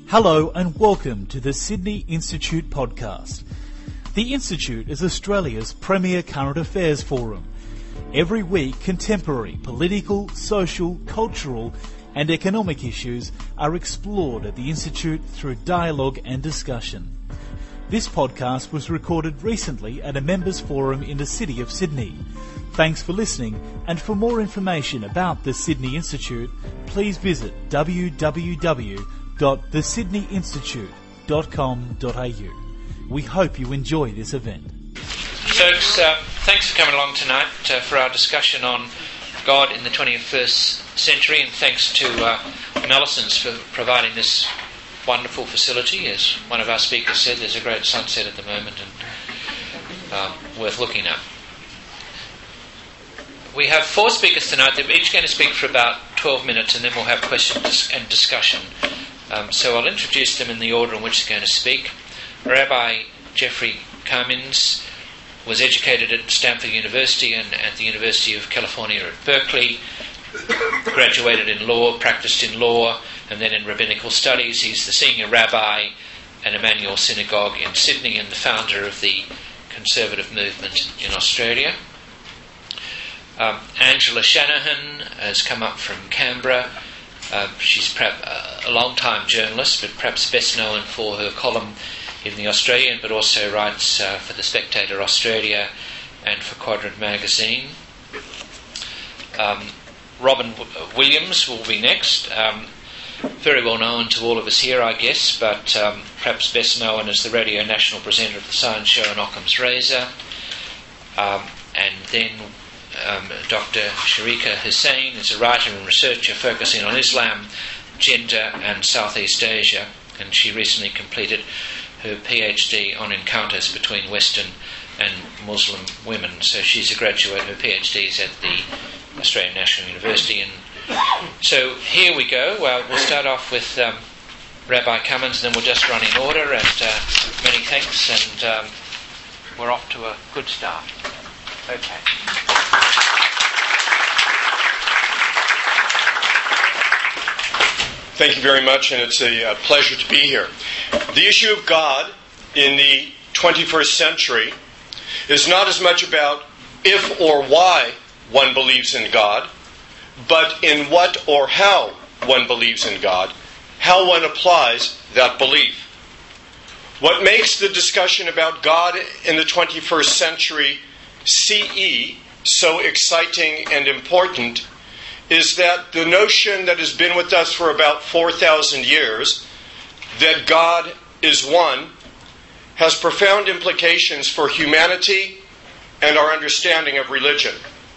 Hello and welcome to the Sydney Institute podcast. The Institute is Australia's premier current affairs forum. Every week, contemporary political, social, cultural and economic issues are explored at the Institute through dialogue and discussion. This podcast was recorded recently at a members' forum in the City of Sydney. Thanks for listening, and for more information about the Sydney Institute, please visit www.thesydneyinstitute.com.au. We hope you enjoy this event. Folks, thanks for coming along tonight for our discussion on God in the 21st century, and thanks to Mellisons for providing this wonderful facility. As one of our speakers said, there's a great sunset at the moment and worth looking at. We have 4 speakers tonight. They're each going to speak for about 12 minutes and then we'll have questions and discussion. So I'll introduce them in the order in which they're going to speak. Rabbi Jeffrey Cummins was educated at Stanford University and at the University of California at Berkeley, graduated in law, practiced in law, and then in rabbinical studies. He's the senior rabbi at Emmanuel Synagogue in Sydney and the founder of the conservative movement in Australia. Angela Shanahan has come up from Canberra. She's perhaps a long-time journalist, but perhaps best known for her column in The Australian, but also writes for The Spectator Australia and for Quadrant Magazine. Robin Williams will be next. Very well known to all of us here, I guess, but perhaps best known as the Radio National presenter of the Science Show and Occam's Razor. And then Dr. Sharika Hussain is a writer and researcher focusing on Islam, gender and Southeast Asia, and she recently completed her PhD on encounters between Western and Muslim women. So she's a graduate, her PhD is at the Australian National University. And so here we go. We'll start off with Rabbi Cummins, and then we'll just run in order, and many thanks, and we're off to a good start. Okay. Thank you very much, and it's a pleasure to be here. The issue of God in the 21st century is not as much about if or why one believes in God, but in what or how one believes in God, how one applies that belief. What makes the discussion about God in the 21st century CE so exciting and important is that the notion that has been with us for about 4,000 years, that God is one, has profound implications for humanity and our understanding of religion.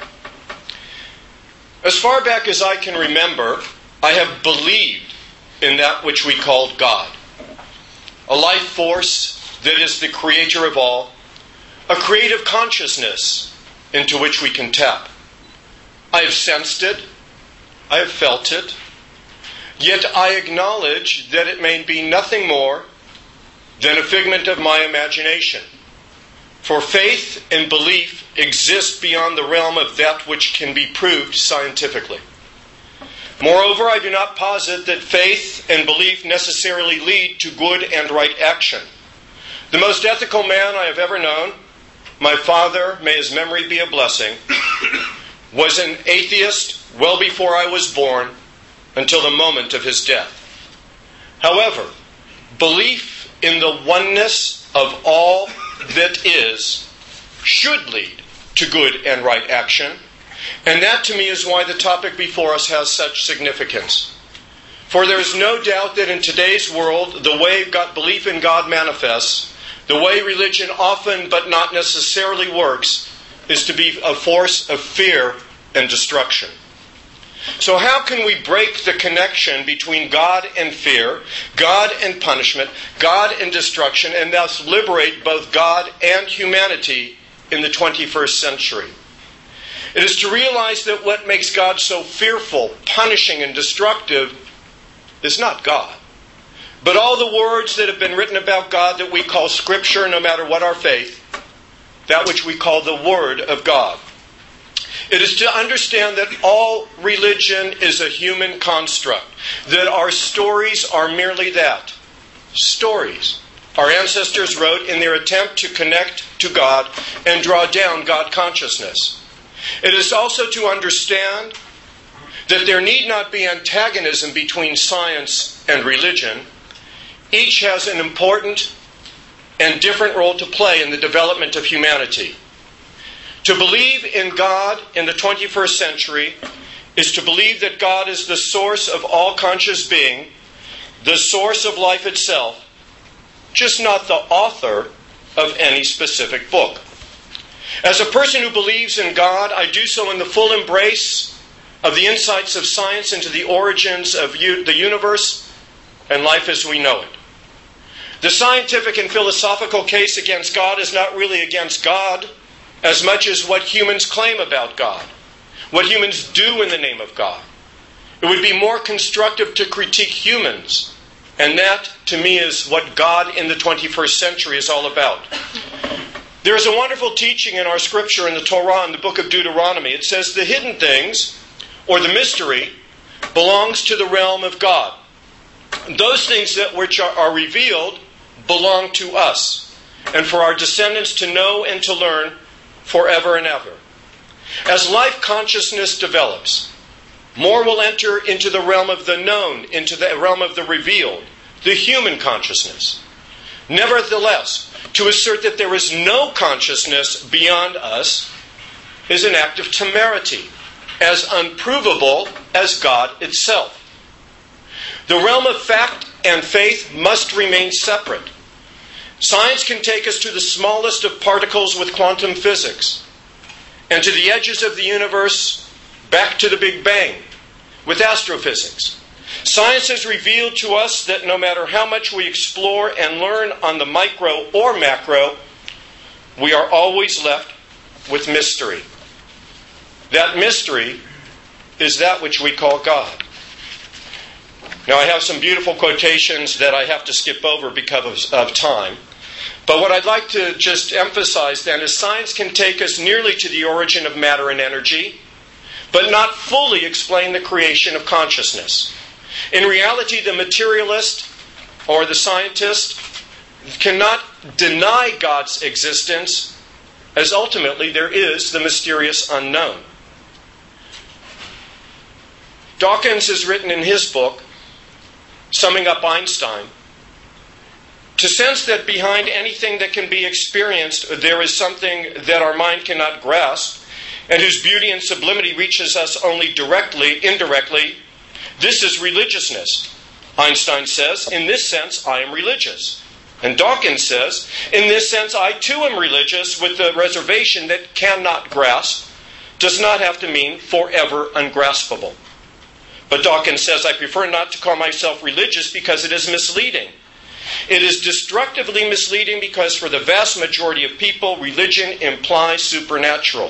As far back as I can remember, I have believed in that which we called God, a life force that is the creator of all, a creative consciousness into which we can tap. I have sensed it, I have felt it, yet I acknowledge that it may be nothing more than a figment of my imagination. For faith and belief exist beyond the realm of that which can be proved scientifically. Moreover, I do not posit that faith and belief necessarily lead to good and right action. The most ethical man I have ever known, my father, may his memory be a blessing, was an atheist well before I was born until the moment of his death. However, belief in the oneness of all that is should lead to good and right action, and that to me is why the topic before us has such significance. For there is no doubt that in today's world, the way belief in God manifests, the way religion often but not necessarily works, is to be a force of fear and destruction. So how can we break the connection between God and fear, God and punishment, God and destruction, and thus liberate both God and humanity in the 21st century? It is to realize that what makes God so fearful, punishing, and destructive is not God, but all the words that have been written about God that we call Scripture, no matter what our faith, that which we call the Word of God. It is to understand that all religion is a human construct, that our stories are merely that, stories our ancestors wrote in their attempt to connect to God and draw down God consciousness. It is also to understand that there need not be antagonism between science and religion. Each has an important and different role to play in the development of humanity. To believe in God in the 21st century is to believe that God is the source of all conscious being, the source of life itself, just not the author of any specific book. As a person who believes in God, I do so in the full embrace of the insights of science into the origins of the universe and life as we know it. The scientific and philosophical case against God is not really against God as much as what humans claim about God, what humans do in the name of God. It would be more constructive to critique humans, and that, to me, is what God in the 21st century is all about. There is a wonderful teaching in our scripture in the Torah, in the book of Deuteronomy. It says the hidden things, or the mystery, belongs to the realm of God. Those things that which are revealed belong to us, and for our descendants to know and to learn forever and ever. As life consciousness develops, more will enter into the realm of the known, into the realm of the revealed, the human consciousness. Nevertheless, to assert that there is no consciousness beyond us is an act of temerity, as unprovable as God itself. The realm of fact and faith must remain separate. Science can take us to the smallest of particles with quantum physics, and to the edges of the universe back to the Big Bang with astrophysics. Science has revealed to us that no matter how much we explore and learn on the micro or macro, we are always left with mystery. That mystery is that which we call God. Now, I have some beautiful quotations that I have to skip over because of time. But what I'd like to just emphasize then is science can take us nearly to the origin of matter and energy, but not fully explain the creation of consciousness. In reality, the materialist or the scientist cannot deny God's existence, as ultimately there is the mysterious unknown. Dawkins has written in his book, summing up Einstein, to sense that behind anything that can be experienced, there is something that our mind cannot grasp, and whose beauty and sublimity reaches us only indirectly, this is religiousness. Einstein says, in this sense, I am religious. And Dawkins says, in this sense, I too am religious, with the reservation that cannot grasp does not have to mean forever ungraspable. But Dawkins says, I prefer not to call myself religious because it is misleading. It is destructively misleading because for the vast majority of people, religion implies supernatural.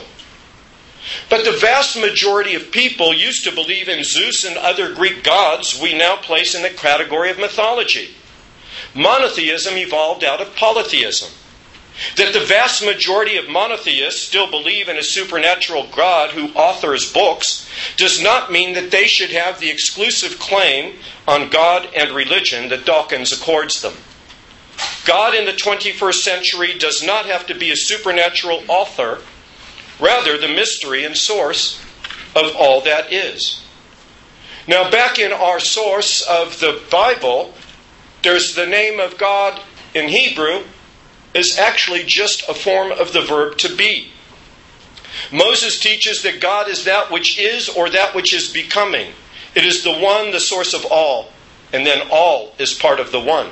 But the vast majority of people used to believe in Zeus and other Greek gods we now place in the category of mythology. Monotheism evolved out of polytheism. That the vast majority of monotheists still believe in a supernatural God who authors books does not mean that they should have the exclusive claim on God and religion that Dawkins accords them. God in the 21st century does not have to be a supernatural author, rather the mystery and source of all that is. Now, back in our source of the Bible, there's the name of God in Hebrew is actually just a form of the verb to be. Moses teaches that God is that which is or that which is becoming. It is the one, the source of all, and then all is part of the one.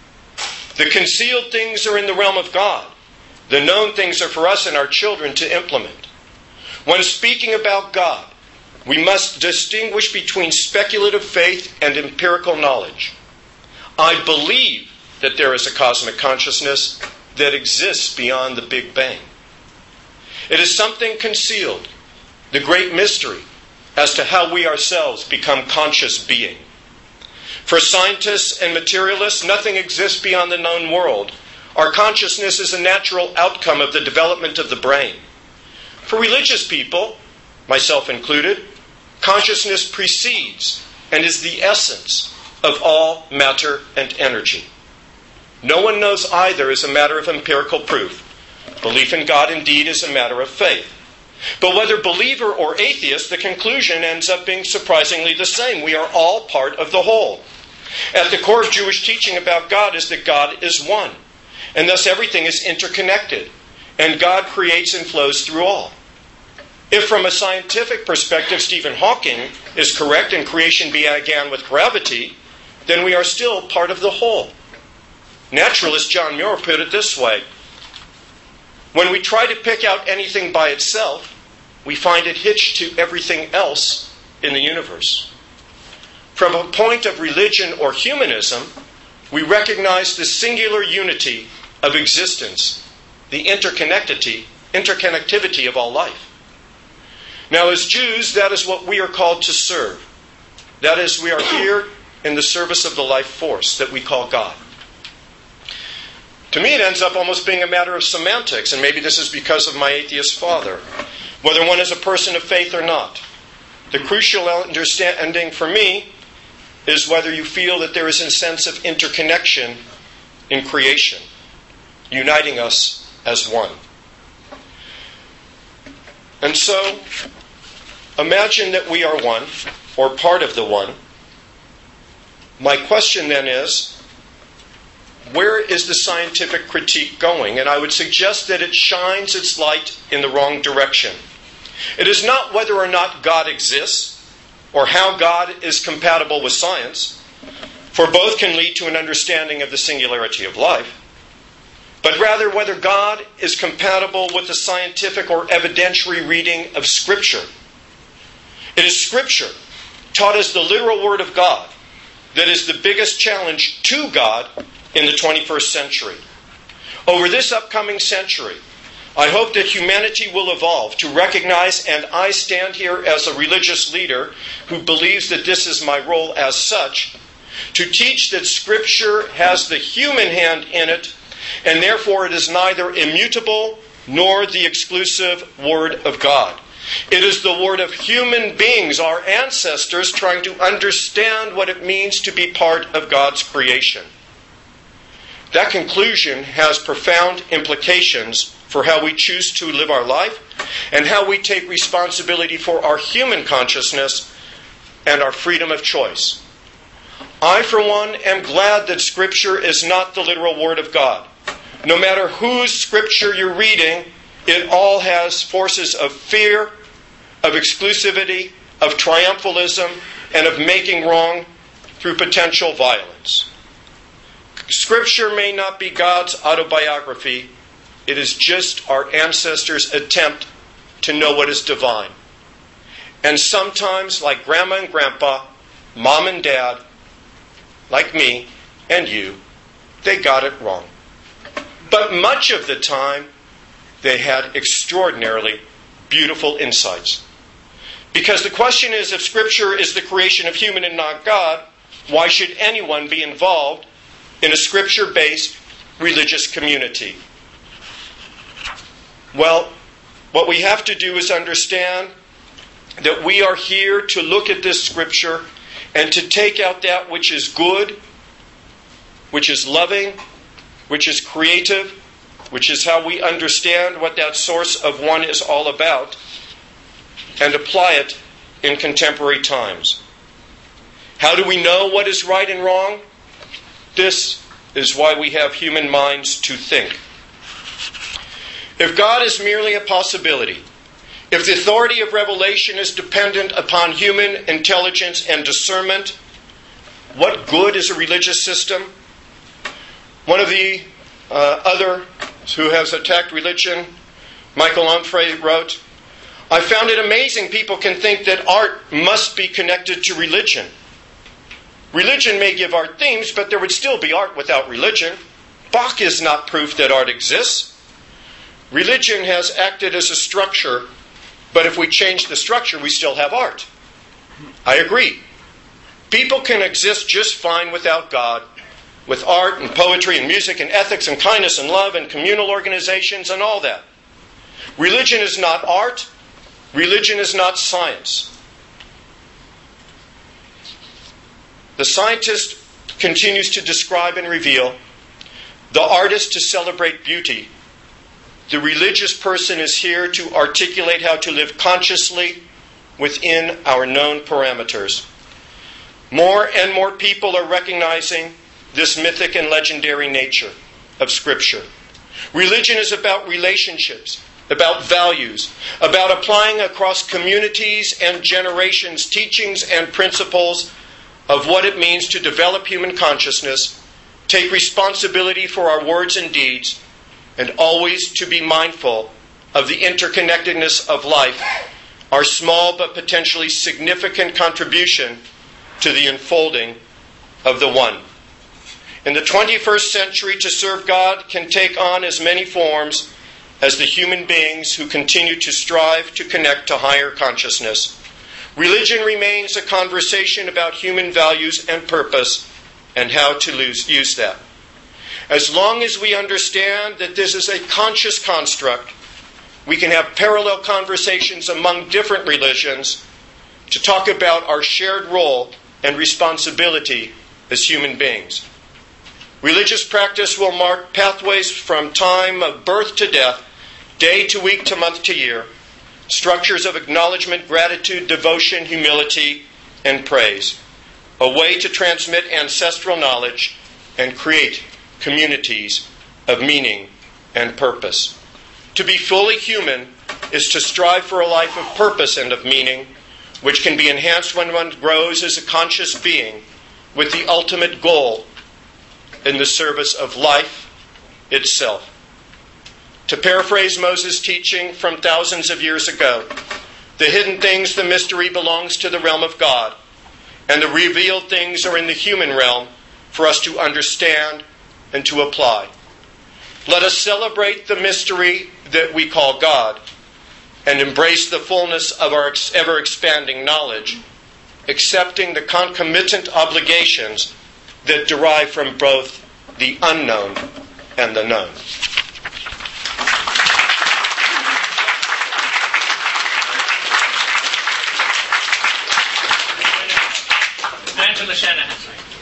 The concealed things are in the realm of God. The known things are for us and our children to implement. When speaking about God, we must distinguish between speculative faith and empirical knowledge. I believe that there is a cosmic consciousness that exists beyond the Big Bang. It is something concealed, the great mystery as to how we ourselves become conscious being. For scientists and materialists, nothing exists beyond the known world. Our consciousness is a natural outcome of the development of the brain. For religious people, myself included, consciousness precedes and is the essence of all matter and energy. No one knows either is a matter of empirical proof. Belief in God indeed is a matter of faith. But whether believer or atheist, the conclusion ends up being surprisingly the same. We are all part of the whole. At the core of Jewish teaching about God is that God is one, and thus everything is interconnected, and God creates and flows through all. If from a scientific perspective Stephen Hawking is correct and creation began with gravity, then we are still part of the whole. Naturalist John Muir put it this way: when we try to pick out anything by itself, we find it hitched to everything else in the universe. From a point of religion or humanism, we recognize the singular unity of existence, the interconnectivity of all life. Now, as Jews, that is what we are called to serve. That is, we are here in the service of the life force that we call God. To me, it ends up almost being a matter of semantics, and maybe this is because of my atheist father, whether one is a person of faith or not. The crucial understanding for me is whether you feel that there is a sense of interconnection in creation, uniting us as one. And so, imagine that we are one, or part of the one. My question then is, where is the scientific critique going? And I would suggest that it shines its light in the wrong direction. It is not whether or not God exists, or how God is compatible with science, for both can lead to an understanding of the singularity of life, but rather whether God is compatible with the scientific or evidentiary reading of Scripture. It is Scripture, taught as the literal Word of God, that is the biggest challenge to God in the 21st century. Over this upcoming century, I hope that humanity will evolve to recognize, and I stand here as a religious leader who believes that this is my role as such, to teach that Scripture has the human hand in it, and therefore it is neither immutable nor the exclusive Word of God. It is the Word of human beings, our ancestors, trying to understand what it means to be part of God's creation. That conclusion has profound implications for how we choose to live our life and how we take responsibility for our human consciousness and our freedom of choice. I, for one, am glad that Scripture is not the literal Word of God. No matter whose Scripture you're reading, it all has forces of fear, of exclusivity, of triumphalism, and of making wrong through potential violence. Scripture may not be God's autobiography. It is just our ancestors' attempt to know what is divine. And sometimes, like Grandma and Grandpa, Mom and Dad, like me and you, they got it wrong. But much of the time, they had extraordinarily beautiful insights. Because the question is, if Scripture is the creation of human and not God, why should anyone be involved in a Scripture-based religious community? Well, what we have to do is understand that we are here to look at this Scripture and to take out that which is good, which is loving, which is creative, which is how we understand what that source of one is all about, and apply it in contemporary times. How do we know what is right and wrong? This is why we have human minds to think. If God is merely a possibility, if the authority of revelation is dependent upon human intelligence and discernment, what good is a religious system? One of the other who has attacked religion, Michael Onfray, wrote, "I found it amazing people can think that art must be connected to religion. Religion may give art themes, but there would still be art without religion. Bach is not proof that art exists. Religion has acted as a structure, but if we change the structure, we still have art." I agree. People can exist just fine without God, with art and poetry and music and ethics and kindness and love and communal organizations and all that. Religion is not art. Religion is not science. The scientist continues to describe and reveal the artist to celebrate beauty. The religious person is here to articulate how to live consciously within our known parameters. More and more people are recognizing this mythic and legendary nature of Scripture. Religion is about relationships, about values, about applying across communities and generations teachings and principles of what it means to develop human consciousness, take responsibility for our words and deeds, and always to be mindful of the interconnectedness of life, our small but potentially significant contribution to the unfolding of the One. In the 21st century, to serve God can take on as many forms as the human beings who continue to strive to connect to higher consciousness. Religion remains a conversation about human values and purpose and how to use that. As long as we understand that this is a conscious construct, we can have parallel conversations among different religions to talk about our shared role and responsibility as human beings. Religious practice will mark pathways from time of birth to death, day to week to month to year, structures of acknowledgement, gratitude, devotion, humility, and praise, a way to transmit ancestral knowledge and create communities of meaning and purpose. To be fully human is to strive for a life of purpose and of meaning, which can be enhanced when one grows as a conscious being with the ultimate goal in the service of life itself. To paraphrase Moses' teaching from thousands of years ago, the hidden things, the mystery, belongs to the realm of God, and the revealed things are in the human realm for us to understand and to apply. Let us celebrate the mystery that we call God and embrace the fullness of our ever-expanding knowledge, accepting the concomitant obligations that derive from both the unknown and the known. Angela Shanahan.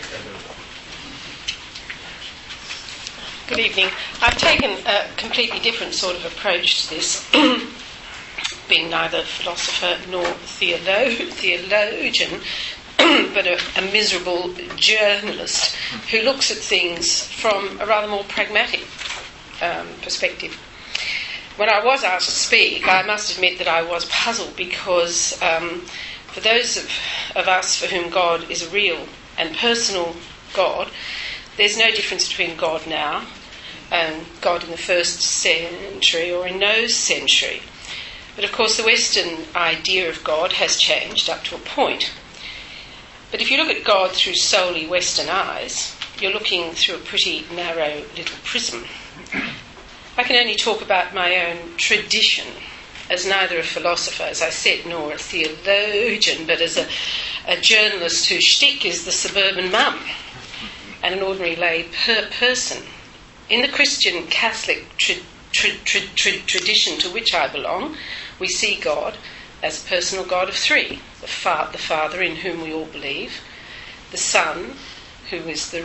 Good evening. I've taken a completely different sort of approach to this, being neither philosopher nor theologian, but a miserable journalist who looks at things from a rather more pragmatic perspective. When I was asked to speak, I must admit that I was puzzled because for those of us for whom God is a real and personal God, there's no difference between God now and God in the first century or in no century. But of course the Western idea of God has changed up to a point. But if you look at God through solely Western eyes, you're looking through a pretty narrow little prism. I can only talk about my own tradition as neither a philosopher, as I said, nor a theologian, but as a journalist whose shtick is the suburban mum and an ordinary lay person. In the Christian Catholic tradition to which I belong, we see God as a personal God of three: the Father, in whom we all believe; the Son, who is the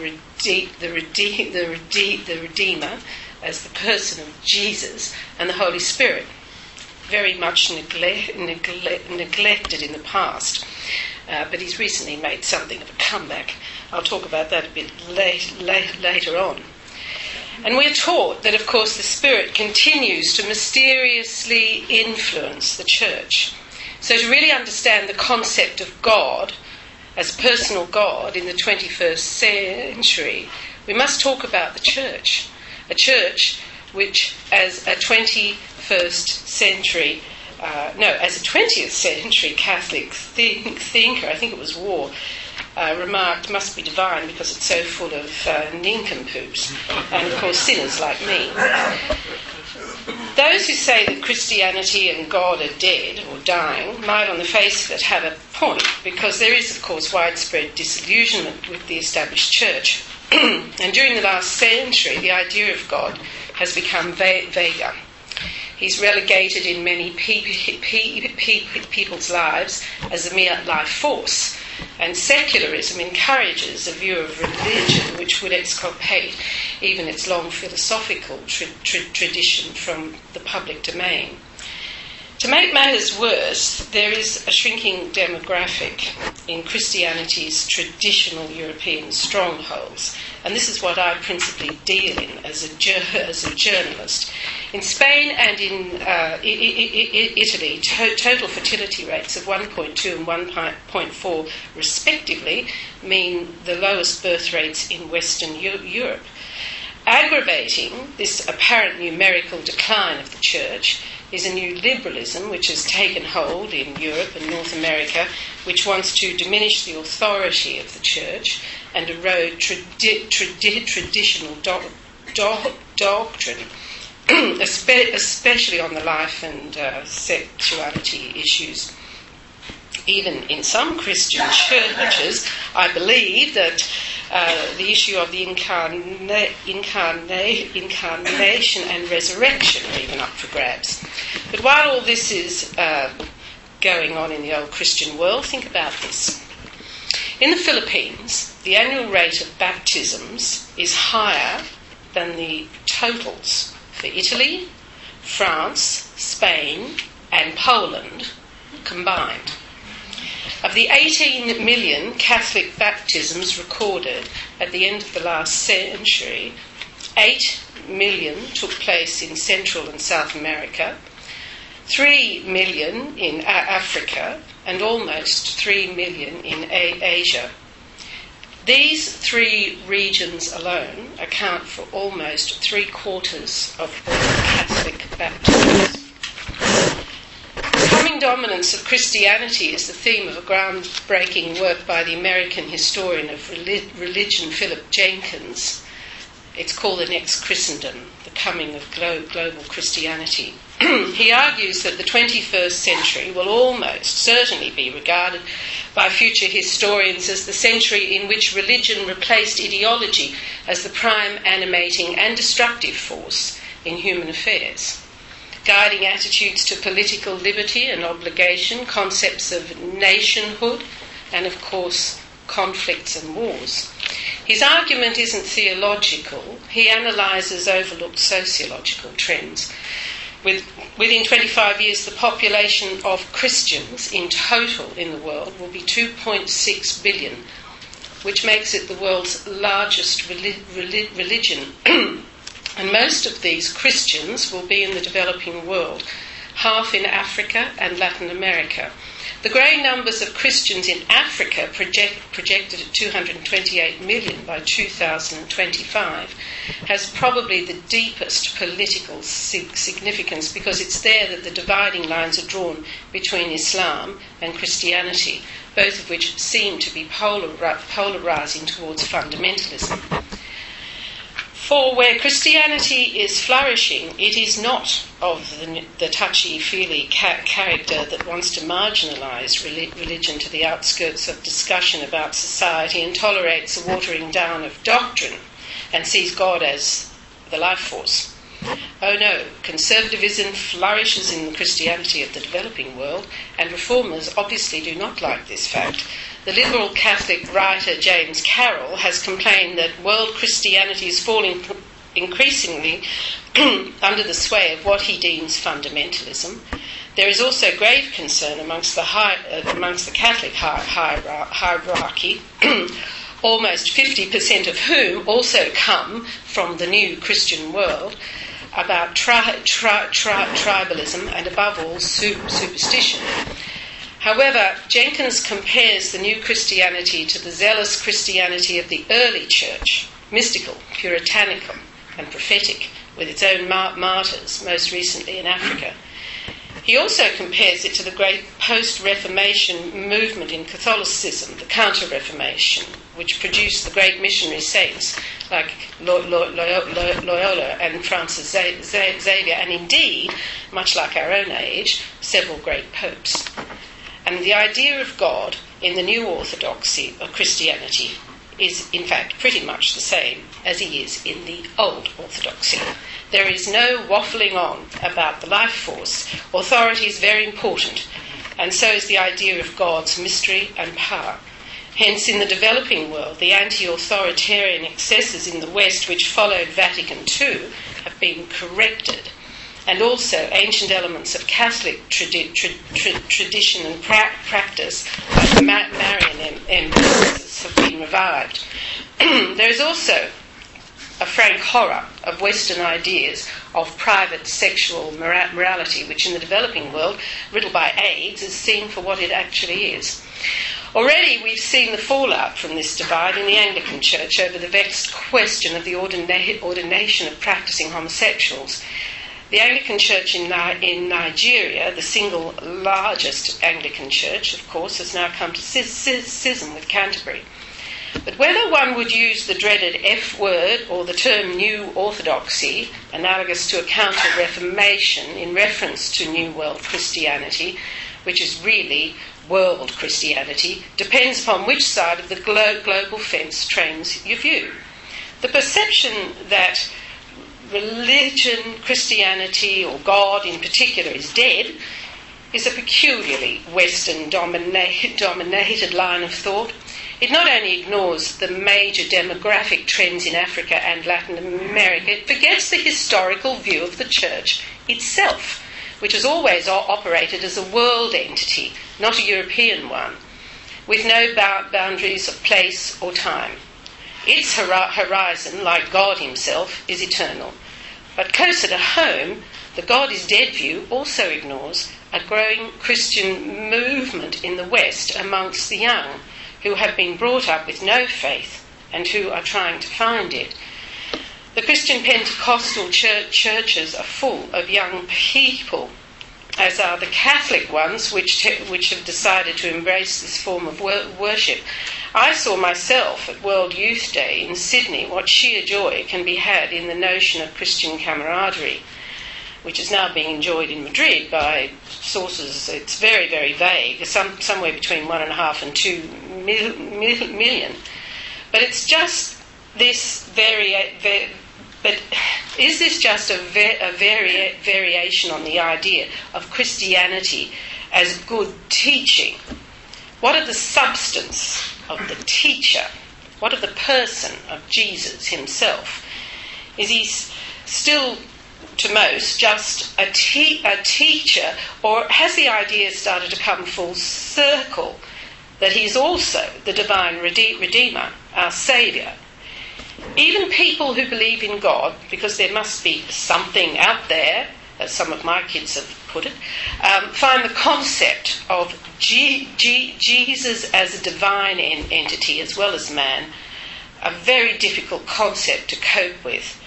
Redeemer, as the person of Jesus; and the Holy Spirit, very much neglected in the past, but he's recently made something of a comeback. I'll talk about that a bit later on. And we're taught that, of course, the Spirit continues to mysteriously influence the church. So to really understand the concept of God as personal God in the 21st century, we must talk about the church. A church which, as a 21st century, as a 20th century Catholic thinker, I think it was Waugh, remarked, must be divine because it's so full of nincompoops and, of course, sinners like me. Those who say that Christianity and God are dead or dying might, on the face of it, have a point, because there is, of course, widespread disillusionment with the established church. And during the last century, the idea of God has become vaguer. He's relegated in many people's lives as a mere life force, and secularism encourages a view of religion which would exculpate even its long philosophical tradition from the public domain. To make matters worse, there is a shrinking demographic in Christianity's traditional European strongholds, and this is what I principally deal in as a journalist. In Spain and in Italy, total fertility rates of 1.2 and 1.4 respectively mean the lowest birth rates in Western Europe. Aggravating this apparent numerical decline of the Church is a new liberalism which has taken hold in Europe and North America, which wants to diminish the authority of the Church and erode traditional doctrine, especially on the life and sexuality issues. Even in some Christian churches, I believe that the issue of the incarnation and resurrection are even up for grabs. But while all this is going on in the old Christian world, think about this. In the Philippines, the annual rate of baptisms is higher than the totals for Italy, France, Spain, and Poland combined. Of the 18 million Catholic baptisms recorded at the end of the last century, 8 million took place in Central and South America, 3 million in Africa, and almost 3 million in Asia. These three regions alone account for almost 3/4 of all Catholic baptisms. The coming dominance of Christianity is the theme of a groundbreaking work by the American historian of religion, Philip Jenkins. It's called The Next Christendom, The Coming of Global Christianity. He argues that the 21st century will almost certainly be regarded by future historians as the century in which religion replaced ideology as the prime animating and destructive force in human affairs, guiding attitudes to political liberty and obligation, concepts of nationhood, and of course, conflicts and wars. His argument isn't theological, he analyses overlooked sociological trends. Within 25 years, the population of Christians in total in the world will be 2.6 billion, which makes it the world's largest religion. And most of these Christians will be in the developing world, half in Africa and Latin America. The growing numbers of Christians in Africa, projected at 228 million by 2025, has probably the deepest political significance because it's there that the dividing lines are drawn between Islam and Christianity, both of which seem to be polarising towards fundamentalism. For where Christianity is flourishing, it is not of the touchy-feely character that wants to marginalise religion to the outskirts of discussion about society and tolerates a watering down of doctrine and sees God as the life force. Oh no, conservatism flourishes in the Christianity of the developing world, and reformers obviously do not like this fact. The liberal Catholic writer James Carroll has complained that world Christianity is falling increasingly under the sway of what he deems fundamentalism. There is also grave concern amongst the Catholic hierarchy, almost 50% of whom also come from the new Christian world, about tribalism and above all superstition. However, Jenkins compares the new Christianity to the zealous Christianity of the early church, mystical, puritanical and prophetic, with its own martyrs, most recently in Africa. He also compares it to the great post-Reformation movement in Catholicism, the Counter-Reformation, which produced the great missionary saints like Loyola and Francis Xavier, and indeed, much like our own age, several great popes. And the idea of God in the new orthodoxy of Christianity is in fact pretty much the same as he is in the old orthodoxy. There is no waffling on about the life force. Authority is very important, and so is the idea of God's mystery and power. Hence, in the developing world, the anti-authoritarian excesses in the West which followed Vatican II have been corrected, and also ancient elements of Catholic tradition and practice, like the Marian emphasis, have been revived. There is also a frank horror of Western ideas of private sexual morality, which in the developing world, riddled by AIDS, is seen for what it actually is. Already we've seen the fallout from this divide in the Anglican Church over the vexed question of the ordination of practising homosexuals. The Anglican Church in Nigeria, the single largest Anglican church, of course, has now come to schism with Canterbury. But whether one would use the dreaded F word or the term New Orthodoxy, analogous to a counter-reformation in reference to New World Christianity, which is really world Christianity, depends upon which side of the global fence trains your view. The perception that religion, Christianity, or God in particular is dead is a peculiarly Western-dominated line of thought. It not only ignores the major demographic trends in Africa and Latin America, it forgets the historical view of the Church itself, which has always operated as a world entity, not a European one, with no boundaries of place or time. Its horizon, like God himself, is eternal. But closer to home, the God is dead view also ignores a growing Christian movement in the West amongst the young, who have been brought up with no faith and who are trying to find it. The Christian Pentecostal churches are full of young people, as are the Catholic ones which have decided to embrace this form of worship. I saw myself at World Youth Day in Sydney what sheer joy can be had in the notion of Christian camaraderie, which is now being enjoyed in Madrid by sources. It's very, very vague, somewhere between 1.5 and 2 million. But it's just this but is this just a variation on the idea of Christianity as good teaching? What of the substance of the teacher? What of the person of Jesus himself? Is he still, to most, just a teacher, or has the idea started to come full circle that he's also the divine Redeemer, our Saviour? Even people who believe in God, because there must be something out there, as some of my kids have put it, find the concept of Jesus as a divine entity as well as man a very difficult concept to cope with.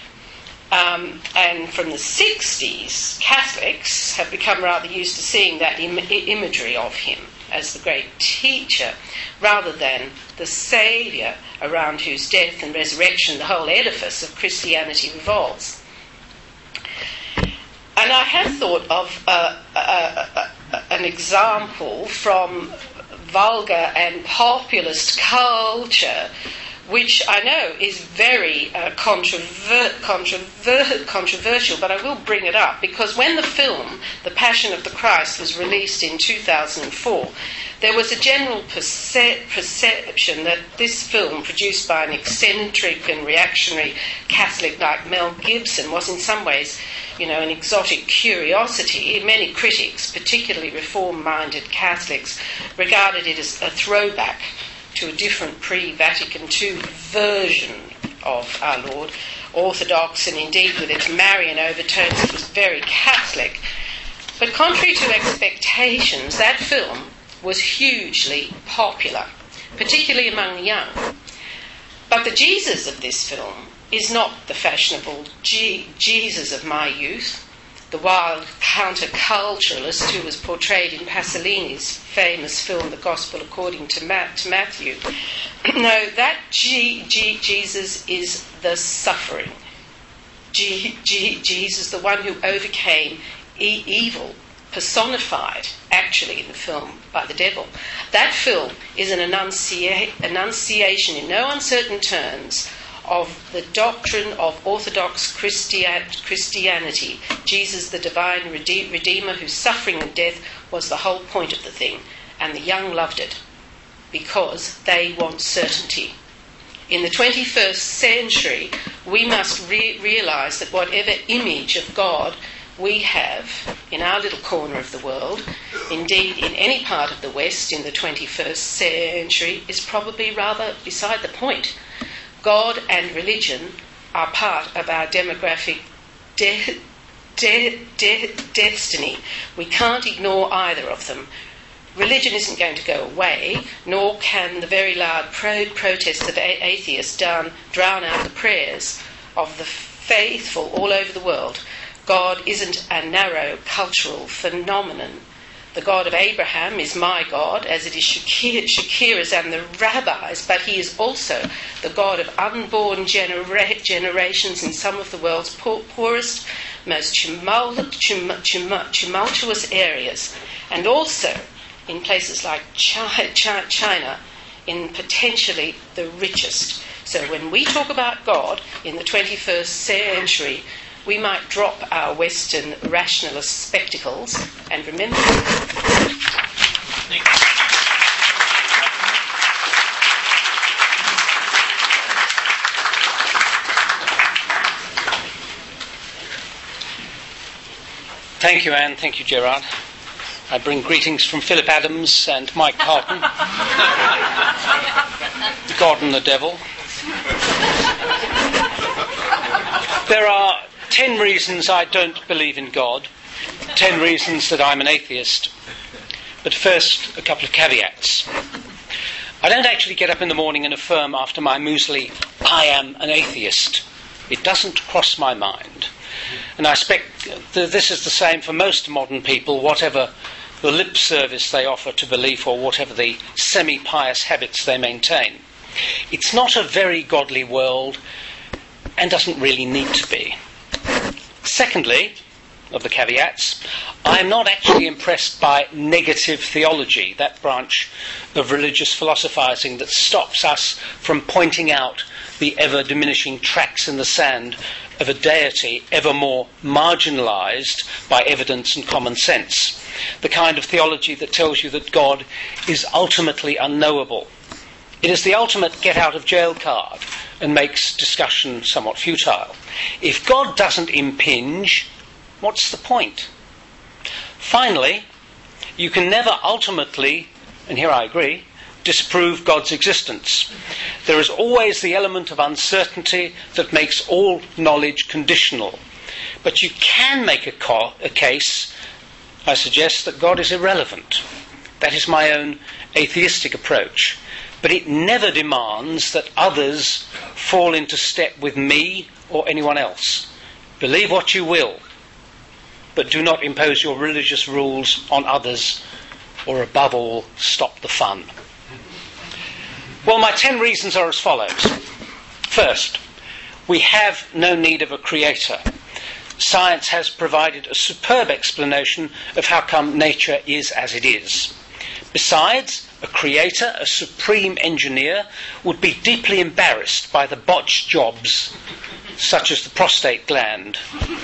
And from the 60s, Catholics have become rather used to seeing that imagery of him as the great teacher, rather than the Saviour around whose death and resurrection the whole edifice of Christianity revolves. And I have thought of an example from vulgar and populist culture, which I know is very controversial, but I will bring it up, because when the film The Passion of the Christ was released in 2004, there was a general perception that this film, produced by an eccentric and reactionary Catholic like Mel Gibson, was in some ways, an exotic curiosity. Many critics, particularly reform-minded Catholics, regarded it as a throwback to a different pre-Vatican II version of our Lord, orthodox, and indeed with its Marian overtones it was very Catholic. But contrary to expectations, that film was hugely popular, particularly among the young. But the Jesus of this film is not the fashionable Jesus of my youth, the wild counterculturalist who was portrayed in Pasolini's famous film The Gospel According to Matthew. No, that Jesus is the suffering. Jesus, the one who overcame evil, personified actually in the film by the devil. That film is an enunciation in no uncertain terms of the doctrine of Orthodox Christianity. Jesus, the divine Redeemer, whose suffering and death was the whole point of the thing, and the young loved it. because they want certainty. In the 21st century, we must realise that whatever image of God we have in our little corner of the world, indeed in any part of the West in the 21st century, is probably rather beside the point. God and religion are part of our demographic destiny. We can't ignore either of them. Religion isn't going to go away, nor can the very loud protests of atheists drown out the prayers of the faithful all over the world. God isn't a narrow cultural phenomenon. The God of Abraham is my God, as it is Shakira's and the rabbis, but he is also the God of unborn generations in some of the world's poorest, most tumultuous areas, and also in places like China, in potentially the richest. So when we talk about God in the 21st century, we might drop our Western rationalist spectacles and remember. Thank you, Anne. Thank you, Gerard. I bring greetings from Philip Adams and Mike Carlton. God and the devil. There are 10 reasons I don't believe in God, 10 reasons that I'm an atheist. But first, a couple of caveats. I don't actually get up in the morning and affirm after my muesli, I am an atheist. It doesn't cross my mind. And I expect that this is the same for most modern people, whatever the lip service they offer to belief or whatever the semi-pious habits they maintain. It's not a very godly world and doesn't really need to be. Secondly, of the caveats, I am not actually impressed by negative theology, that branch of religious philosophizing that stops us from pointing out the ever-diminishing tracks in the sand of a deity ever more marginalised by evidence and common sense. The kind of theology that tells you that God is ultimately unknowable. It is the ultimate get-out-of-jail card and makes discussion somewhat futile. If God doesn't impinge, what's the point? Finally, you can never ultimately, and here I agree, disprove God's existence. There is always the element of uncertainty that makes all knowledge conditional. But you can make a case, I suggest, that God is irrelevant. That is my own atheistic approach. But it never demands that others fall into step with me or anyone else. Believe what you will, but do not impose your religious rules on others, or above all, stop the fun. Well, my 10 reasons are as follows. First, we have no need of a creator. Science has provided a superb explanation of how come nature is as it is. Besides, a creator, a supreme engineer, would be deeply embarrassed by the botched jobs, such as the prostate gland,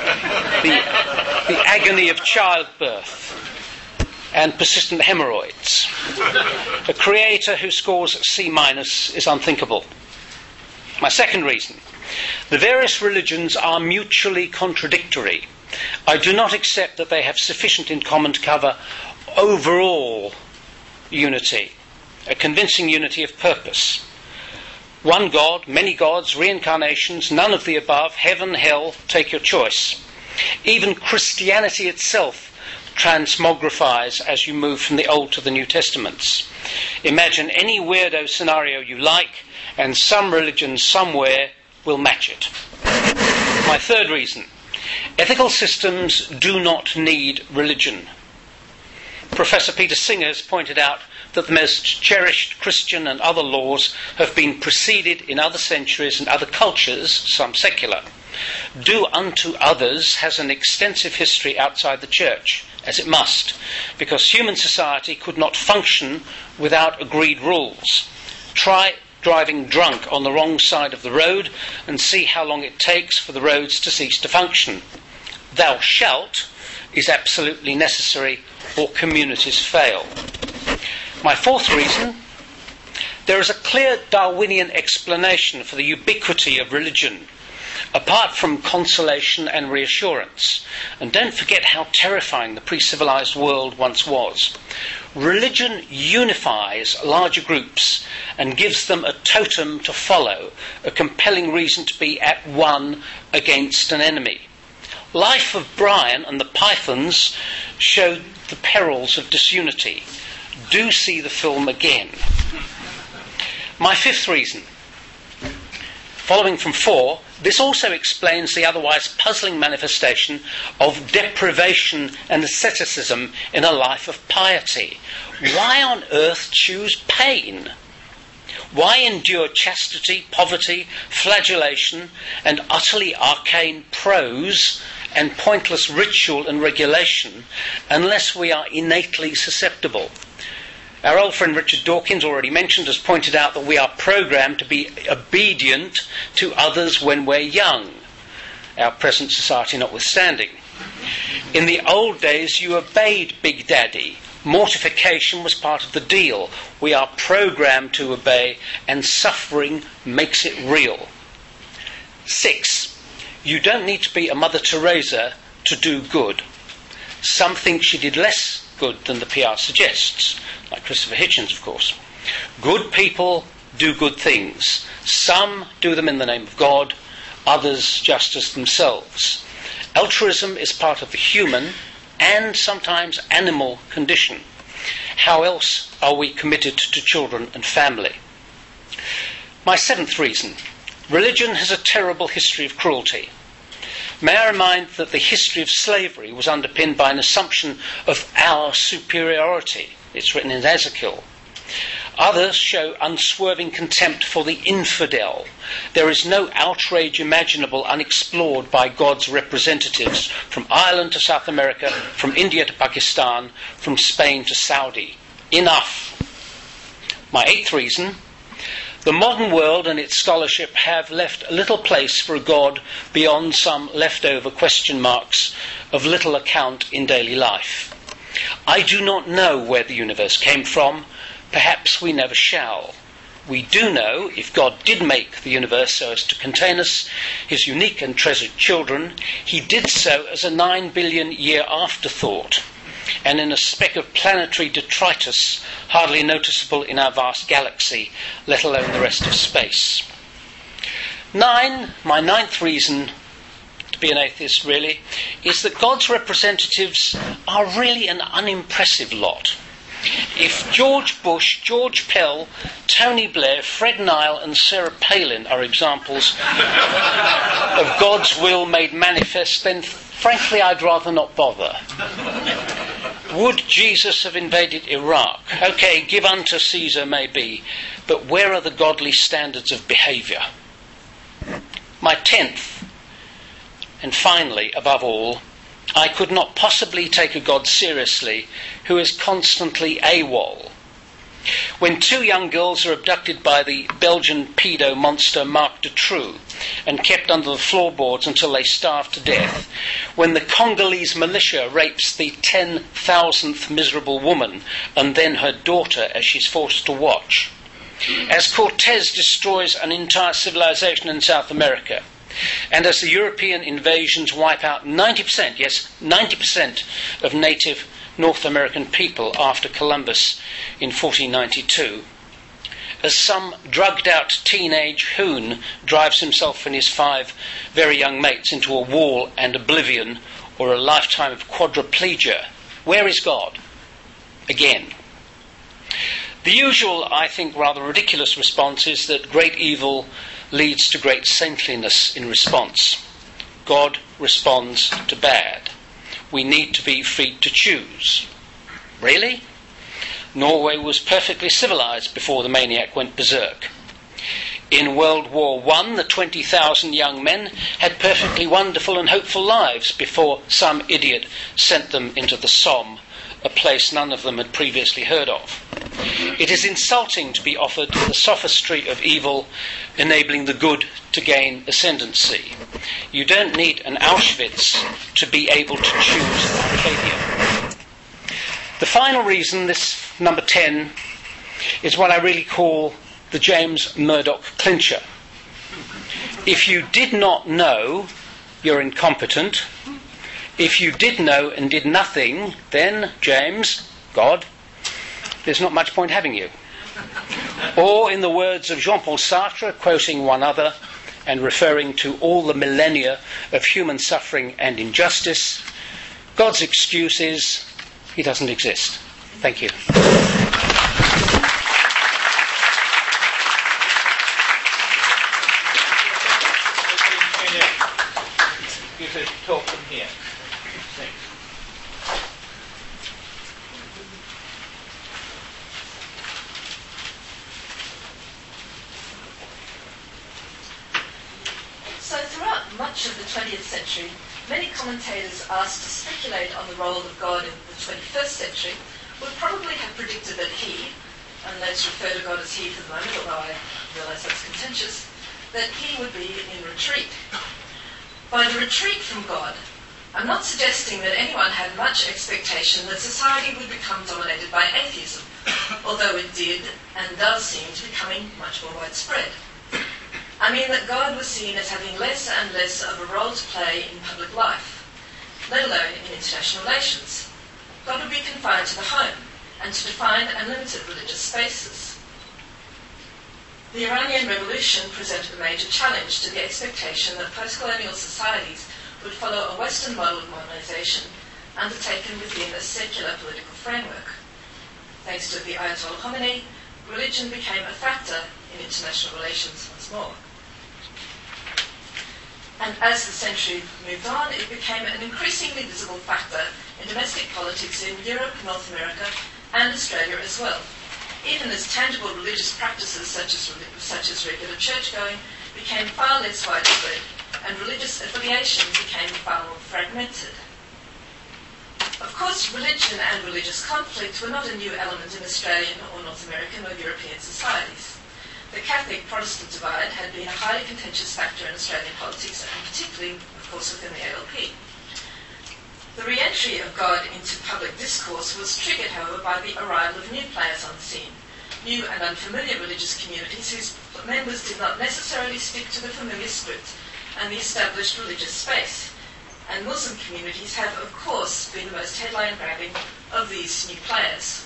the agony of childbirth, and persistent hemorrhoids. A creator who scores C- is unthinkable. My second reason. The various religions are mutually contradictory. I do not accept that they have sufficient in common to cover overall unity, a convincing unity of purpose. One God, many gods, reincarnations, none of the above, heaven, hell, take your choice. Even Christianity itself transmogrifies as you move from the Old to the New Testaments. Imagine any weirdo scenario you like, and some religion somewhere will match it. My third reason. Ethical systems do not need religion. Professor Peter Singer has pointed out that the most cherished Christian and other laws have been preceded in other centuries and other cultures, some secular. Do unto others has an extensive history outside the church, as it must, because human society could not function without agreed rules. Try driving drunk on the wrong side of the road and see how long it takes for the roads to cease to function. Thou shalt is absolutely necessary or communities fail. My fourth reason, There is a clear Darwinian explanation for the ubiquity of religion, apart from consolation and reassurance. And don't forget how terrifying the pre-civilized world once was. Religion unifies larger groups and gives them a totem to follow, a compelling reason to be at one against an enemy. Life of Brian and the Pythons showed the perils of disunity. Do see the film again. My fifth reason, following from 4, this also explains the otherwise puzzling manifestation of deprivation and asceticism in a life of piety. Why on earth choose pain? Why endure chastity, poverty, flagellation, and utterly arcane prose and pointless ritual and regulation unless we are innately susceptible? Our old friend Richard Dawkins, already mentioned, has pointed out that we are programmed to be obedient to others when we're young, our present society notwithstanding. In the old days, you obeyed Big Daddy. Mortification was part of the deal. We are programmed to obey, and suffering makes it real. 6, you don't need to be a Mother Teresa to do good. Some think she did less good than the PR suggests, like Christopher Hitchens, of course. Good people do good things. Some do them in the name of God, others just as themselves. Altruism is part of the human and sometimes animal condition. How else are we committed to children and family? My 7th reason, religion has a terrible history of cruelty. May I remind that the history of slavery was underpinned by an assumption of our superiority. It's written in Ezekiel. Others show unswerving contempt for the infidel. There is no outrage imaginable unexplored by God's representatives, from Ireland to South America, from India to Pakistan, from Spain to Saudi. Enough. My 8th reason, the modern world and its scholarship have left little place for a God beyond some leftover question marks of little account in daily life. I do not know where the universe came from. Perhaps we never shall. We do know, if God did make the universe so as to contain us, his unique and treasured children, he did so as a 9 billion year afterthought, and in a speck of planetary detritus hardly noticeable in our vast galaxy, let alone the rest of space. 9, my 9th reason to be an atheist, really, is that God's representatives are really an unimpressive lot. If George Bush, George Pell, Tony Blair, Fred Nile and Sarah Palin are examples of God's will made manifest, then frankly I'd rather not bother. Would Jesus have invaded Iraq? Okay, give unto Caesar maybe, but where are the godly standards of behaviour? My 10th, and finally, above all, I could not possibly take a God seriously who is constantly AWOL. When 2 young girls are abducted by the Belgian pedo monster Marc Dutroux and kept under the floorboards until they starve to death, when the Congolese militia rapes the 10,000th miserable woman and then her daughter as she's forced to watch, as Cortez destroys an entire civilization in South America, and as the European invasions wipe out 90%, yes, 90% of native North American people after Columbus in 1492, as some drugged-out teenage hoon drives himself and his 5 very young mates into a wall and oblivion or a lifetime of quadriplegia, where is God? Again. The usual, I think, rather ridiculous response is that great evil leads to great saintliness in response. God responds to bad. We need to be free to choose. Really? Norway was perfectly civilized before the maniac went berserk. In World War I, the 20,000 young men had perfectly wonderful and hopeful lives before some idiot sent them into the Somme, a place none of them had previously heard of. It is insulting to be offered the sophistry of evil, enabling the good to gain ascendancy. You don't need an Auschwitz to be able to choose Arcadia. The final reason, this number 10, is what I really call the James Murdoch clincher. If you did not know, you're incompetent. If you did know and did nothing, then, James, God, there's not much point having you. Or, in the words of Jean-Paul Sartre, quoting one other and referring to all the millennia of human suffering and injustice, God's excuse is he doesn't exist. Thank you. You could talk from here. Thanks. So throughout much of the 20th century, many commentators asked to speculate on the role of God in the 21st century would probably have predicted that he, and let's refer to God as he for the moment, although I realise that's contentious, that he would be in retreat. By the retreat from God, I'm not suggesting that anyone had much expectation that society would become dominated by atheism, although it did and does seem to be becoming much more widespread. I mean that God was seen as having less and less of a role to play in public life, let alone in international relations. God would be confined to the home and to defined and limited religious spaces. The Iranian Revolution presented a major challenge to the expectation that post-colonial societies would follow a Western model of modernization undertaken within a secular political framework. Thanks to the Ayatollah Khomeini, religion became a factor in international relations once more. And as the century moved on, it became an increasingly visible factor in domestic politics in Europe, North America, and Australia as well, even as tangible religious practices such as regular church-going became far less widespread and religious affiliations became far more fragmented. Of course, religion and religious conflict were not a new element in Australian or North American or European societies. The Catholic-Protestant divide had been a highly contentious factor in Australian politics, and particularly, of course, within the ALP. The re-entry of God into public discourse was triggered, however, by the arrival of new players on the scene, new and unfamiliar religious communities whose members did not necessarily stick to the familiar script and the established religious space. And Muslim communities have, of course, been the most headline-grabbing of these new players.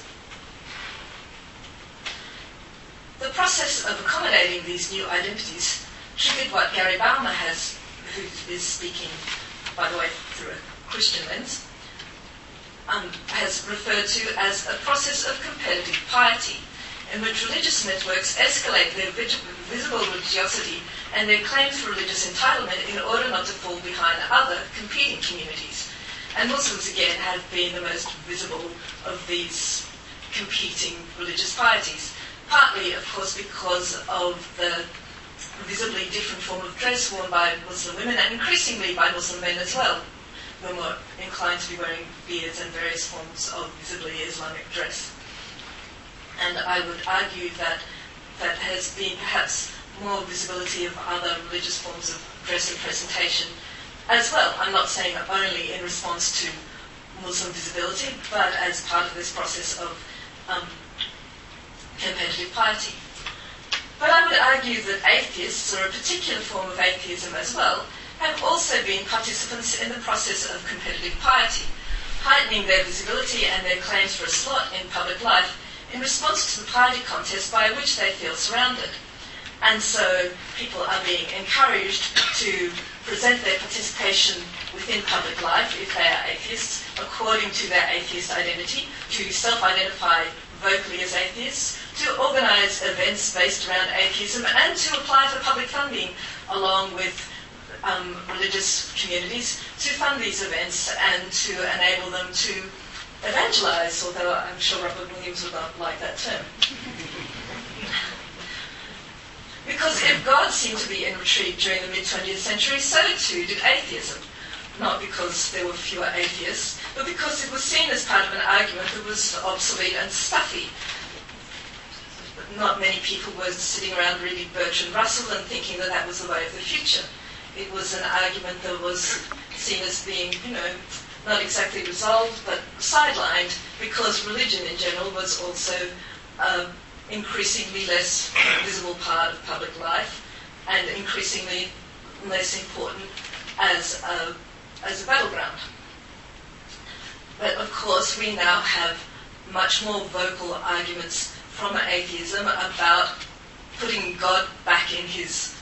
The process of accommodating these new identities triggered what Gary Baumer has, who is speaking, by the way, through a Christian lens, has referred to as a process of competitive piety, in which religious networks escalate their visible religiosity and their claims for religious entitlement in order not to fall behind other competing communities. And Muslims, again, have been the most visible of these competing religious pieties. Partly, of course, because of the visibly different form of dress worn by Muslim women and increasingly by Muslim men as well, who are more inclined to be wearing beards and various forms of visibly Islamic dress. And I would argue that that has been perhaps more visibility of other religious forms of dress and presentation as well. I'm not saying only in response to Muslim visibility, but as part of this process of competitive piety. But I would argue that atheists, or a particular form of atheism as well, have also been participants in the process of competitive piety, heightening their visibility and their claims for a slot in public life in response to the piety contest by which they feel surrounded. And so people are being encouraged to present their participation within public life, if they are atheists, according to their atheist identity, to self-identify vocally as atheists, to organise events based around atheism, and to apply for public funding along with religious communities to fund these events and to enable them to evangelise, although I'm sure Robert Williams would not like that term. Because if God seemed to be in retreat during the mid-20th century, so too did atheism. Not because there were fewer atheists, but because it was seen as part of an argument that was obsolete and stuffy. Not many people were sitting around reading Bertrand Russell and thinking that that was the way of the future. It was an argument that was seen as being, not exactly resolved, but sidelined, because religion in general was also increasingly less visible part of public life and increasingly less important as a battleground. But of course, we now have much more vocal arguments from atheism about putting God back in his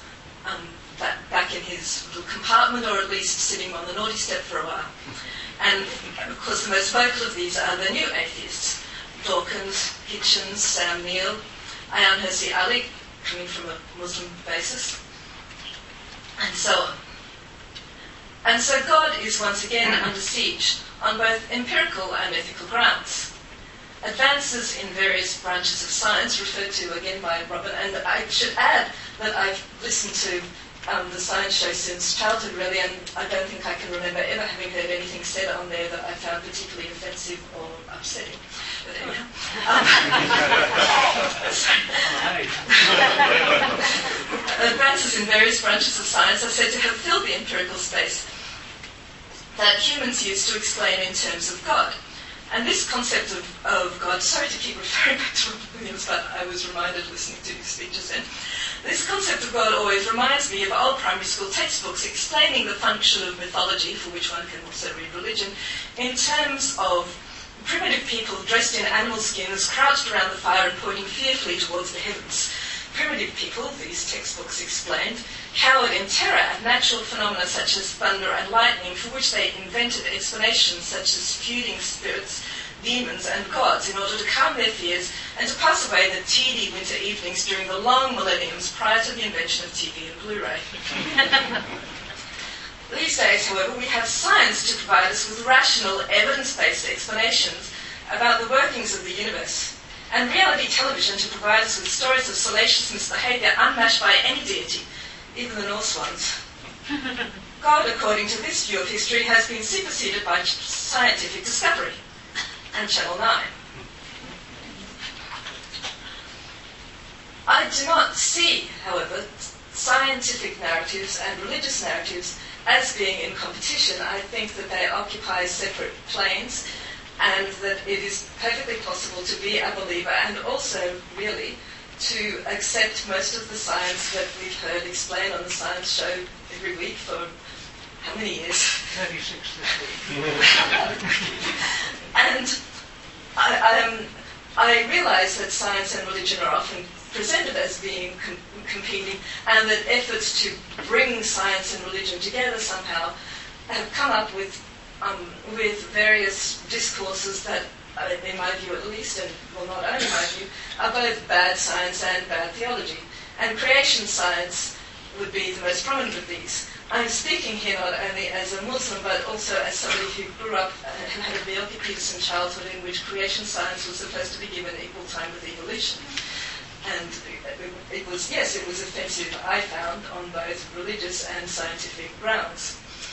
little compartment, or at least sitting on the naughty step for a while. And of course, the most vocal of these are the new atheists: Dawkins, Hitchens, Sam Neill, Ayaan Hirsi Ali, coming from a Muslim basis, and so on. And so God is once again under siege on both empirical and ethical grounds. Advances in various branches of science, referred to again by Robin, and I should add that I've listened to the science show since childhood, really, and I don't think I can remember ever having heard anything said on there that I found particularly offensive or upsetting. But anyhow. Advances in various branches of science are said to have filled the empirical space that humans use to explain in terms of God. And this concept of God, sorry to keep referring back to Robin Williams, but I was reminded listening to his speeches then. This concept of God always reminds me of old primary school textbooks explaining the function of mythology, for which one can also read religion, in terms of primitive people dressed in animal skins, crouched around the fire and pointing fearfully towards the heavens. Primitive people, these textbooks explained, cowered in terror at natural phenomena such as thunder and lightning, for which they invented explanations such as feuding spirits, demons and gods in order to calm their fears and to pass away the teedy winter evenings during the long millenniums prior to the invention of TV and Blu-ray. These days, however, we have science to provide us with rational, evidence-based explanations about the workings of the universe, and reality television to provide us with stories of salacious misbehaviour unmatched by any deity, even the Norse ones. God, according to this view of history, has been superseded by scientific discovery and Channel 9. I do not see, however, scientific narratives and religious narratives as being in competition. I think that they occupy separate planes, and that it is perfectly possible to be a believer and also, really, to accept most of the science that we've heard explained on the science show every week for how many years? 36 this week. And I realise that science and religion are often presented as being competing, and that efforts to bring science and religion together somehow have come up with various discourses that, in my view at least, and well, not only my view, are both bad science and bad theology. And creation science would be the most prominent of these. I'm speaking here not only as a Muslim, but also as somebody who grew up and had a Bjelke Peterson childhood in which creation science was supposed to be given equal time with evolution. And it was offensive, I found, on both religious and scientific grounds.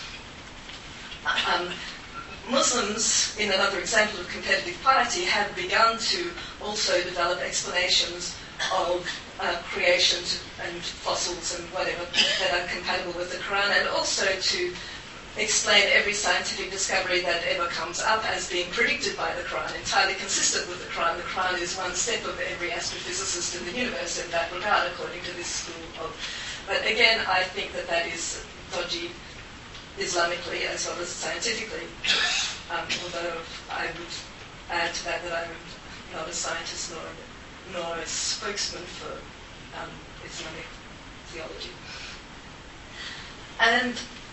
Muslims, in another example of competitive piety, have begun to also develop explanations of creation and fossils and whatever that are compatible with the Quran, and also to explain every scientific discovery that ever comes up as being predicted by the Quran, entirely consistent with the Quran. The Quran is one step of every astrophysicist in the universe in that regard, according to this school of... But again, I think that is dodgy Islamically as well as scientifically, although I would add to that I'm not a scientist nor a spokesman for Islamic theology. And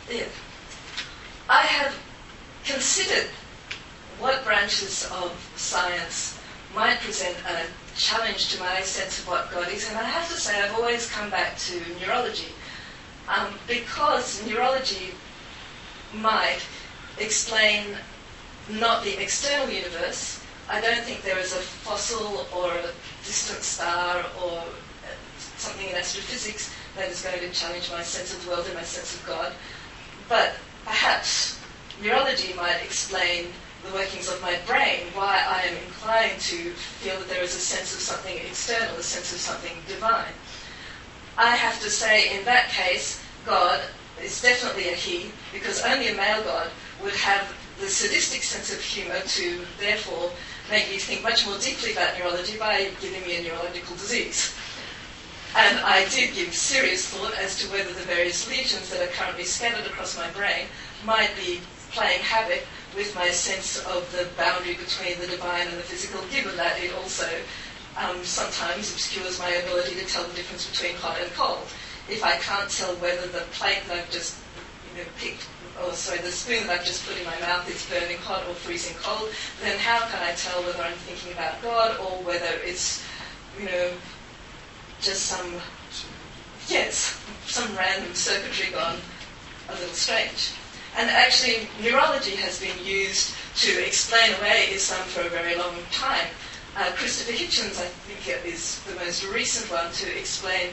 I have considered what branches of science might present a challenge to my sense of what God is, and I have to say I've always come back to neurology, because neurology might explain not the external universe. I don't think there is a fossil or a distant star or something in astrophysics that is going to challenge my sense of the world and my sense of God. But perhaps neurology might explain the workings of my brain, why I am inclined to feel that there is a sense of something external, a sense of something divine. I have to say, in that case, God is definitely a he, because only a male God would have the sadistic sense of humour to, therefore, make me think much more deeply about neurology by giving me a neurological disease. And I did give serious thought as to whether the various lesions that are currently scattered across my brain might be playing havoc with my sense of the boundary between the divine and the physical, given that it also sometimes obscures my ability to tell the difference between hot and cold. If I can't tell whether the plate that I've just the spoon that I've just put in my mouth is burning hot or freezing cold, then how can I tell whether I'm thinking about God or whether it's, just some random circuitry gone a little strange. And actually, neurology has been used to explain away Islam for a very long time. Christopher Hitchens, I think, is the most recent one to explain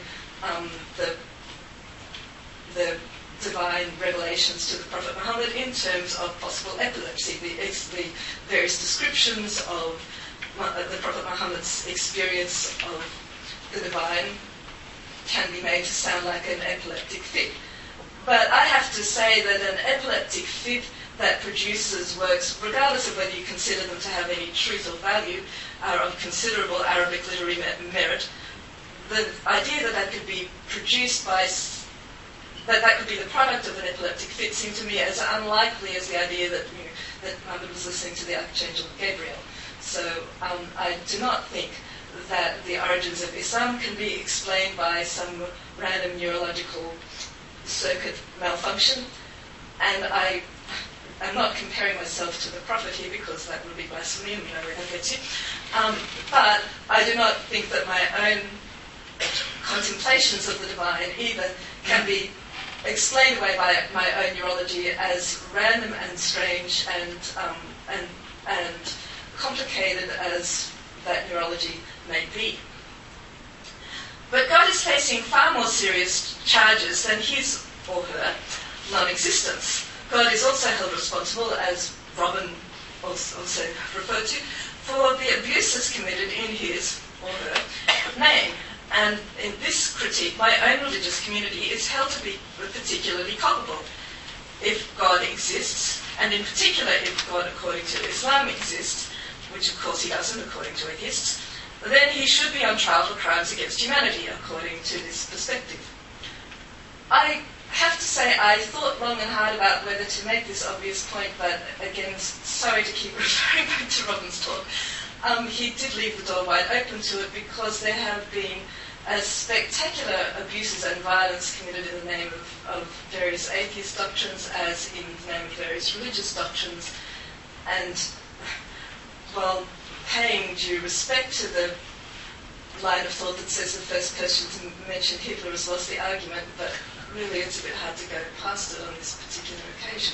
the divine revelations to the Prophet Muhammad in terms of possible epilepsy. The various descriptions of the Prophet Muhammad's experience of the divine can be made to sound like an epileptic fit. But I have to say that an epileptic fit that produces works, regardless of whether you consider them to have any truth or value, are of considerable Arabic literary merit. The idea that could be produced by that could be the product of an epileptic fit seemed to me as unlikely as the idea that that Muhammad was listening to the Archangel Gabriel. So I do not think that the origins of Islam can be explained by some random neurological circuit malfunction. And I'm not comparing myself to the Prophet here because that would be blasphemy and I would have to. But I do not think that my own contemplations of the divine either can be explained away by my own neurology as random and strange and complicated as that neurology may be. But God is facing far more serious charges than his or her non-existence. God is also held responsible, as Robin also referred to, for the abuses committed in his or her name. And in this critique, my own religious community is held to be particularly culpable. If God exists, and in particular if God, according to Islam, exists, which of course he doesn't according to atheists, then he should be on trial for crimes against humanity, according to this perspective. I have to say I thought long and hard about whether to make this obvious point, but again, sorry to keep referring back to Robin's talk. He did leave the door wide open to it because there have been as spectacular abuses and violence committed in the name of various atheist doctrines as in the name of various religious doctrines. And while paying due respect to the line of thought that says the first person to mention Hitler has lost the argument, but really it's a bit hard to go past it on this particular occasion.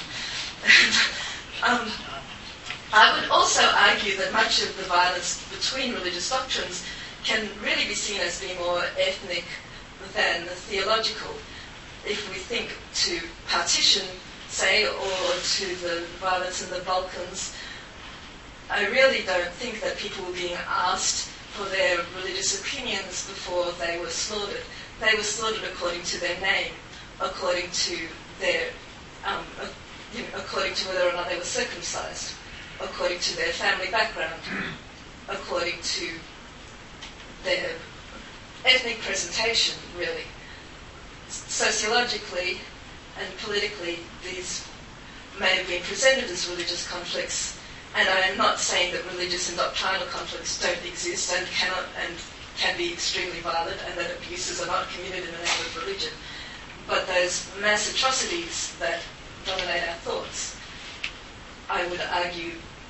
I would also argue that much of the violence between religious doctrines can really be seen as being more ethnic than theological. If we think to partition, say, or to the violence in the Balkans, I really don't think that people were being asked for their religious opinions before they were slaughtered. They were slaughtered according to their name, according to their, according to whether or not they were circumcised, according to their family background, according to their ethnic presentation, really. Sociologically and politically, these may have been presented as religious conflicts, and I am not saying that religious and doctrinal conflicts don't exist and can be extremely violent, and that abuses are not committed in the name of religion. But those mass atrocities that dominate our thoughts, I would argue,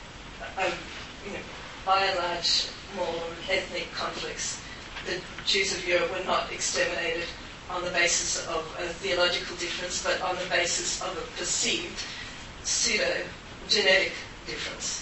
by and large, more ethnic conflicts. The Jews of Europe were not exterminated on the basis of a theological difference, but on the basis of a perceived pseudo-genetic difference.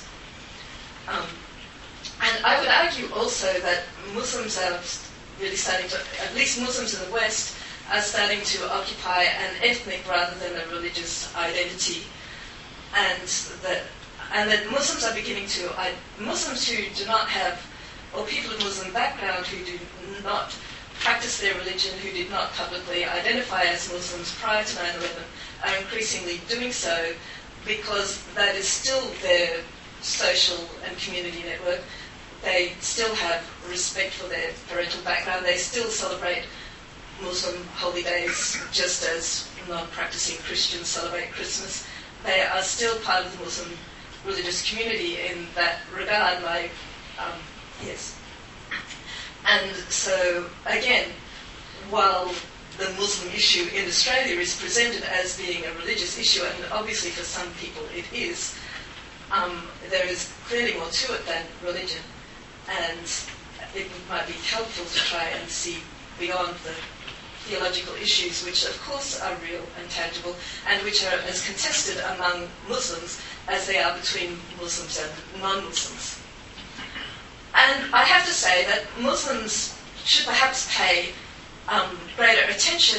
And I would argue also that Muslims are really starting to, at least Muslims in the West, are starting to occupy an ethnic rather than a religious identity, and that Muslims are beginning to, Muslims who do not have, or people of Muslim background who do not practice their religion, who did not publicly identify as Muslims prior to 9/11, are increasingly doing so because that is still their social and community network. They still have respect for their parental background. They still celebrate Muslim holy days just as non-practicing Christians celebrate Christmas. They are still part of the Muslim religious community in that regard. Yes. And so, again, while the Muslim issue in Australia is presented as being a religious issue, and obviously for some people it is, there is clearly more to it than religion, and it might be helpful to try and see beyond the theological issues, which of course are real and tangible, and which are as contested among Muslims as they are between Muslims and non-Muslims. And I have to say that Muslims should perhaps pay greater attention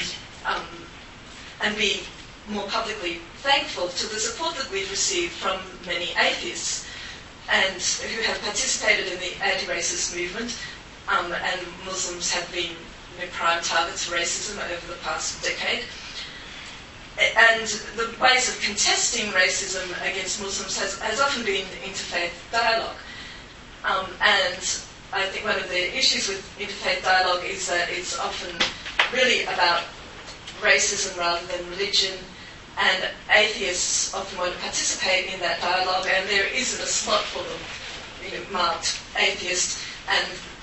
and be more publicly thankful to the support that we've received from many atheists and who have participated in the anti-racist movement, and Muslims have been prime targets for racism over the past decade. And the ways of contesting racism against Muslims has often been interfaith dialogue. And I think one of the issues with interfaith dialogue is that it's often really about racism rather than religion, and atheists often want to participate in that dialogue, and there isn't a slot for them, marked atheist, and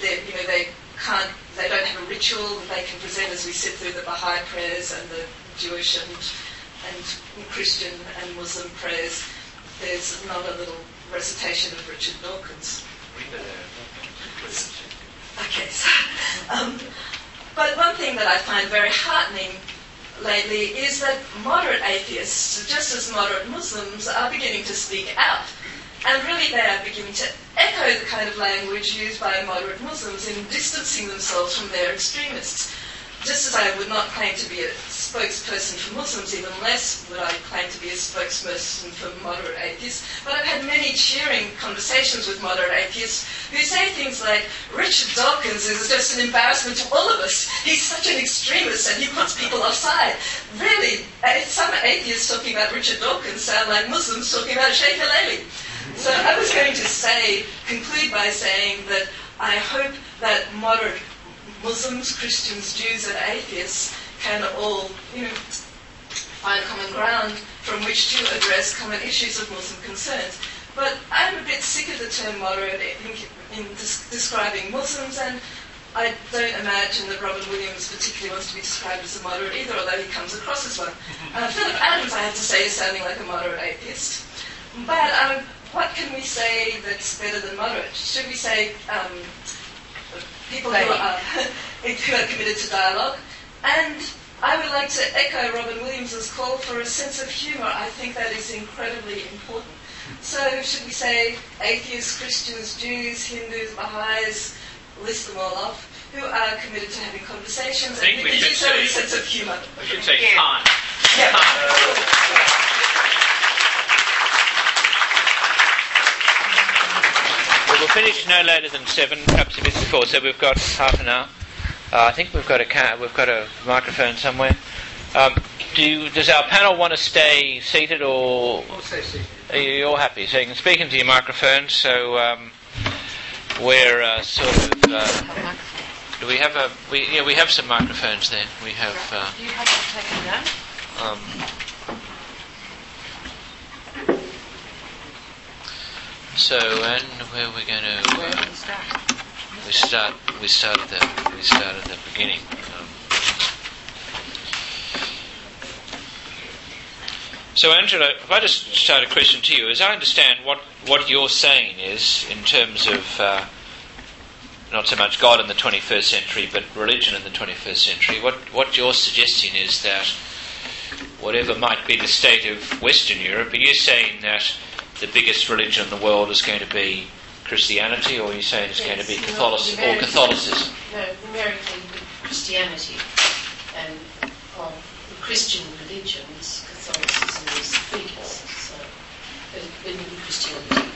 they don't have a ritual that they can present as we sit through the Baha'i prayers and the Jewish and Christian and Muslim prayers. There's not a little recitation of Richard Dawkins. Okay, so, but one thing that I find very heartening lately is that moderate atheists, just as moderate Muslims, are beginning to speak out. And really they are beginning to echo the kind of language used by moderate Muslims in distancing themselves from their extremists. Just as I would not claim to be a spokesperson for Muslims, even less would I claim to be a spokesperson for moderate atheists. But I've had many cheering conversations with moderate atheists who say things like, Richard Dawkins is just an embarrassment to all of us. He's such an extremist and he puts people offside. Really, some atheists talking about Richard Dawkins sound like Muslims talking about Sheikh Al-Aili. So I was going to conclude by saying that I hope that moderate Muslims, Christians, Jews and atheists can all find common ground from which to address common issues of Muslim concerns. But I'm a bit sick of the term moderate in describing Muslims, and I don't imagine that Robin Williams particularly wants to be described as a moderate either, although he comes across as one. Philip Adams, I have to say, is sounding like a moderate atheist. But what can we say that's better than moderate? Should we say people who are committed to dialogue? And I would like to echo Robin Williams's call for a sense of humour. I think that is incredibly important. So should we say atheists, Christians, Jews, Hindus, Baha'is, list them all off, who are committed to having conversations and who do so with a sense of humour? We should say time. Yeah. We'll finish no later than 7, perhaps a bit before. So we've got half an hour. I think we've got a microphone somewhere. Does our panel want to stay seated, or I'll stay seated. Are you all happy? So you can speak into your microphone. So we're sort of. Do we have we have some microphones there. We have. Do you have that taken down? So, and where are we going to? We start at the beginning. So, Angela, if I just start a question to you, as I understand what you're saying is in terms of not so much God in the 21st century, but religion in the 21st century. What you're suggesting is that whatever might be the state of Western Europe, are you saying that the biggest religion in the world is going to be Christianity, or are you saying it's going to be Catholicism? No, the American Christianity, and of the Christian religions, Catholicism is the biggest, so it would be Christianity.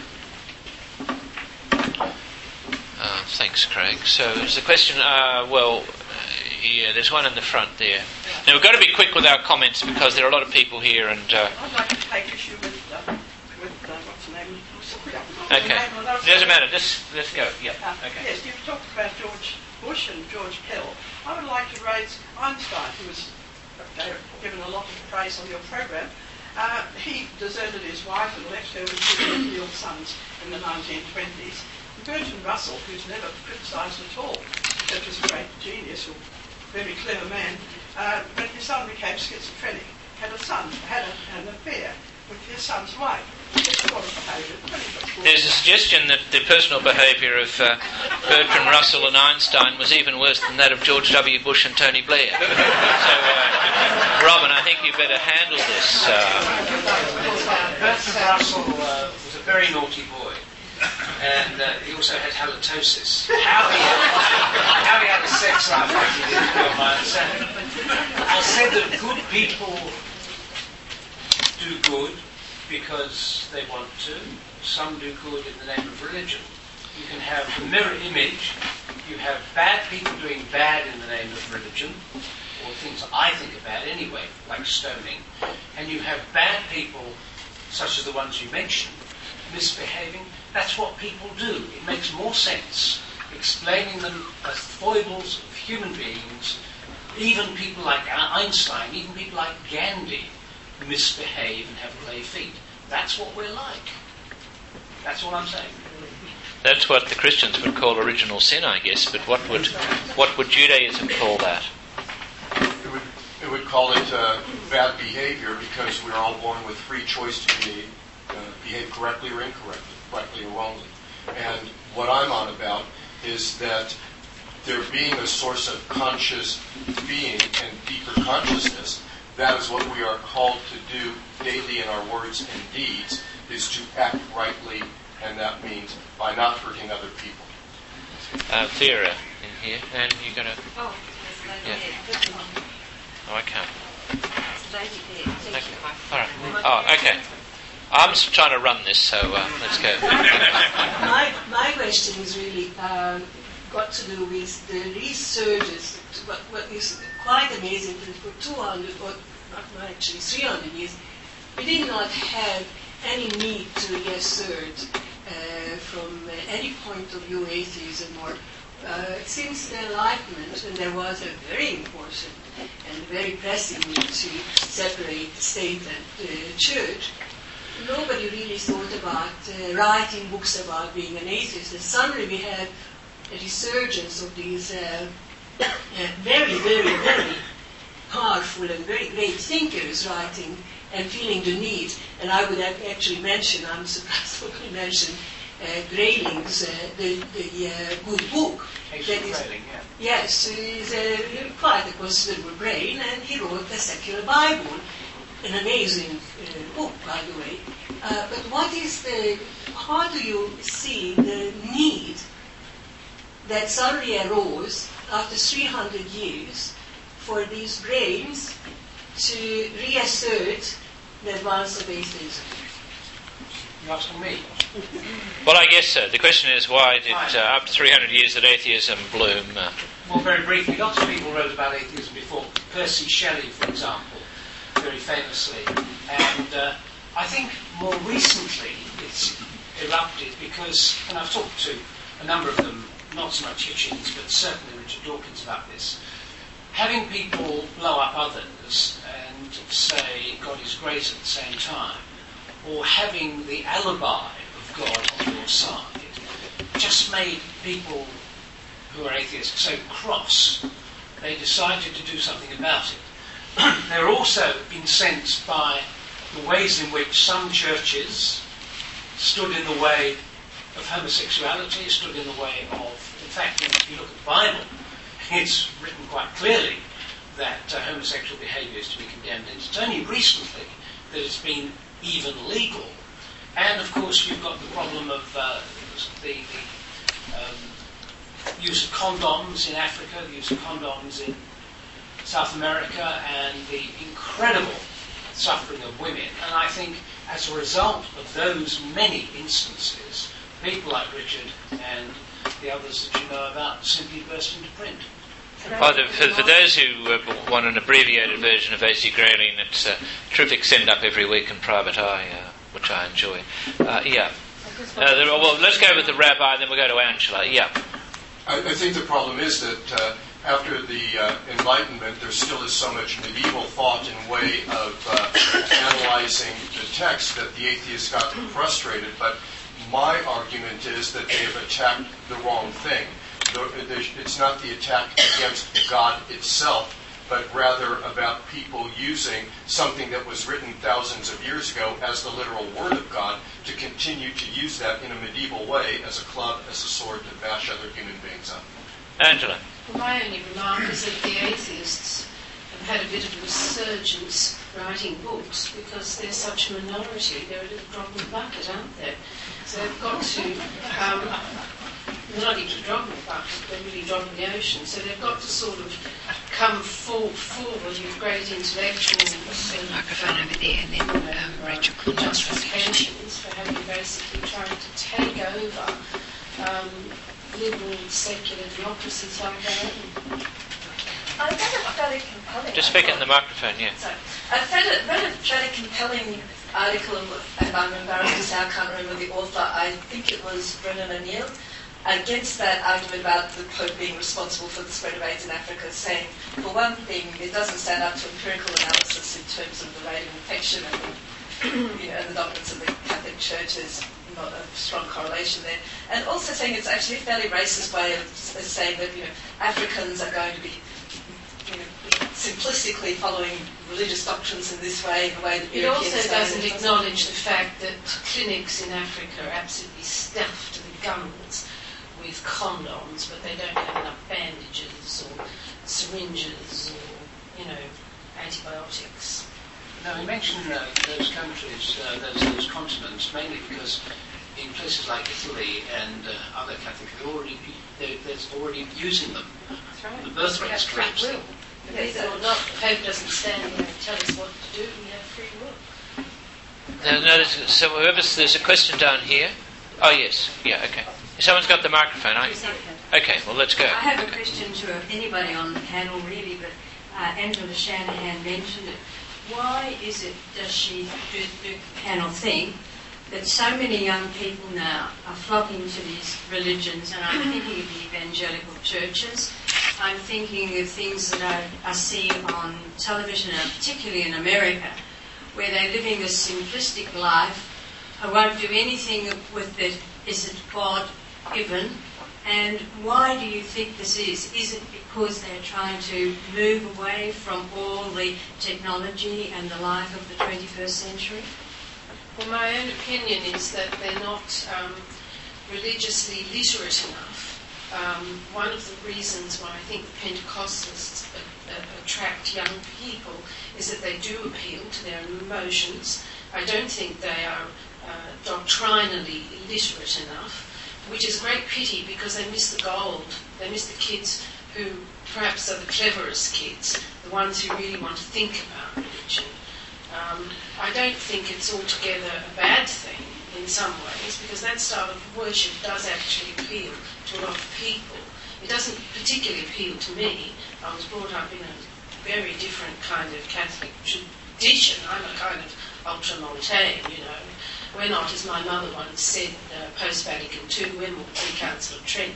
Thanks, Craig. So there's a question, there's one in the front there. Now we've got to be quick with our comments because there are a lot of people here, and I'd like to take issue with what's the name? Okay. Doesn't matter. Let's go. Yeah. Okay. Yes, you've talked about George Bush and George Pell. I would like to raise Einstein, who was given a lot of praise on your program. He deserted his wife and left her with two mentally ill sons in the 1920s. Bertrand Russell, who's never criticised at all, except as a great genius or very clever man, but his son became schizophrenic, had an affair with his son's wife. There's a suggestion that the personal behaviour of Bertrand Russell and Einstein was even worse than that of George W. Bush and Tony Blair. So, Robin, I think you better handle this. Bertrand Russell was a very naughty boy, and he also had halitosis. How he had a sex life like he did, I understand. I said that good people do good because they want to. Some do good in the name of religion. You can have the mirror image. You have bad people doing bad in the name of religion, or things I think are bad anyway, like stoning. And you have bad people, such as the ones you mentioned, misbehaving. That's what people do. It makes more sense explaining them as foibles of human beings. Even people like Einstein, even people like Gandhi, misbehave and have clay feet. That's what we're like. That's all I'm saying. That's what the Christians would call original sin, I guess. But what would Judaism call that? It would call it bad behavior, because we're all born with free choice to behave correctly or incorrectly, correctly or wrongly. And what I'm on about is that there being a source of conscious being and deeper consciousness, that is what we are called to do daily in our words and deeds, is to act rightly, and that means by not hurting other people. Vera in here, and you're going to... Oh, yes, Oh, I can't. Okay. All right. Oh, okay. I'm just trying to run this, so let's go. My question is really got to do with the resurgence. What is quite amazing that for 200, or actually 300 years, we did not have any need to reassert from any point of view atheism, or since the Enlightenment, when there was a very important and very pressing need to separate the state and the church, nobody really thought about writing books about being an atheist. And suddenly we have a resurgence of these very, very, very powerful and very great thinkers writing and feeling the need. And I would actually mention, I'm surprised to mention, Grayling's the good book. Grayling, yeah. Yes, he's quite a considerable brain, and he wrote the Secular Bible, an amazing book, by the way. But how do you see the need that suddenly arose after 300 years for these brains to reassert the advance of atheism? You're asking me? Well, I guess so. The question is, why did, after 300 years, did atheism bloom? Well, very briefly, lots of people wrote about atheism before. Percy Shelley, for example, very famously. And I think more recently it's erupted because, and I've talked to a number of them, not so much Hitchens, but certainly Richard Dawkins about this, having people blow up others and say God is great at the same time, or having the alibi of God on your side, just made people who are atheists so cross, they decided to do something about it. They're also incensed by the ways in which some churches stood in the way of homosexuality, stood in the way of, in fact, if you look at the Bible, it's written quite clearly that homosexual behaviour is to be condemned, and it's only recently that it's been even legal. And of course you've got the problem of the use of condoms in Africa, the use of condoms in South America, and the incredible suffering of women. And I think as a result of those many instances, people like Richard and the others that you know about simply burst into print. Well, for those who want an abbreviated version of A.C. Grayling, it's a terrific send-up every week in Private Eye, which I enjoy. Yeah. Well, let's go with the rabbi, and then we'll go to Angela. Yeah. I think the problem is that after the Enlightenment, there still is so much medieval thought and way of analyzing the text that the atheists got frustrated. But my argument is that they have attacked the wrong thing. It's not the attack against God itself, but rather about people using something that was written thousands of years ago as the literal word of God to continue to use that in a medieval way as a club, as a sword to bash other human beings up. Angela. Well, my only remark is that the atheists have had a bit of a resurgence writing books because they're such a minority. They're a little drop in the bucket, aren't they? So they've got to, they're not even a drop in the bucket, they're really drop in the ocean. So they've got to sort of come forward with great intellectual microphone over there, and then Rachel could justifications for having basically tried to take over liberal secular democracies like that. I found it fairly compelling. Just speak in the microphone, yeah. Sorry. I read a fairly compelling article, and I'm embarrassed to say I can't remember the author. I think it was Brennan O'Neill, against that argument about the Pope being responsible for the spread of AIDS in Africa, saying, for one thing, it doesn't stand up to empirical analysis in terms of the rate of infection and the dominance of the Catholic Church is not a strong correlation there. And also saying it's actually a fairly racist way of saying that Africans are going to be simplistically following religious doctrines in this way, the way that it Europeans also doesn't acknowledge the fact that clinics in Africa are absolutely stuffed to the gums with condoms, but they don't have enough bandages or syringes or, antibiotics. Now, I mentioned those countries, those continents, mainly because in places like Italy and other Catholic, there's already using them. That's right. The birth rate's collapsing. Believe it or not, the Pope doesn't stand there and tell us what to do. We have free will. No, so there's a question down here. Oh, yes. Yeah, okay. Someone's got the microphone. Okay, well, let's go. I have a question to anybody on the panel, really, but Angela Shanahan mentioned it. Why is it, does the panel think, that so many young people now are flocking to these religions? And I'm thinking of the evangelical churches. I'm thinking of things that I see on television, and particularly in America, where they're living a simplistic life. I won't do anything with it. Is it God-given? And why do you think this is? Is it because they're trying to move away from all the technology and the life of the 21st century? Well, my own opinion is that they're not religiously literate enough. One of the reasons why I think the Pentecostalists attract young people is that they do appeal to their emotions. I don't think they are doctrinally literate enough, which is a great pity because they miss the gold. They miss the kids who perhaps are the cleverest kids, the ones who really want to think about religion. I don't think it's altogether a bad thing in some ways, because that style of worship does actually appeal to a lot of people. It doesn't particularly appeal to me. I was brought up in a very different kind of Catholic tradition. I'm a kind of ultramontane, We're not, as my mother once said, post-Vatican II, we're more pre-Council of Trent,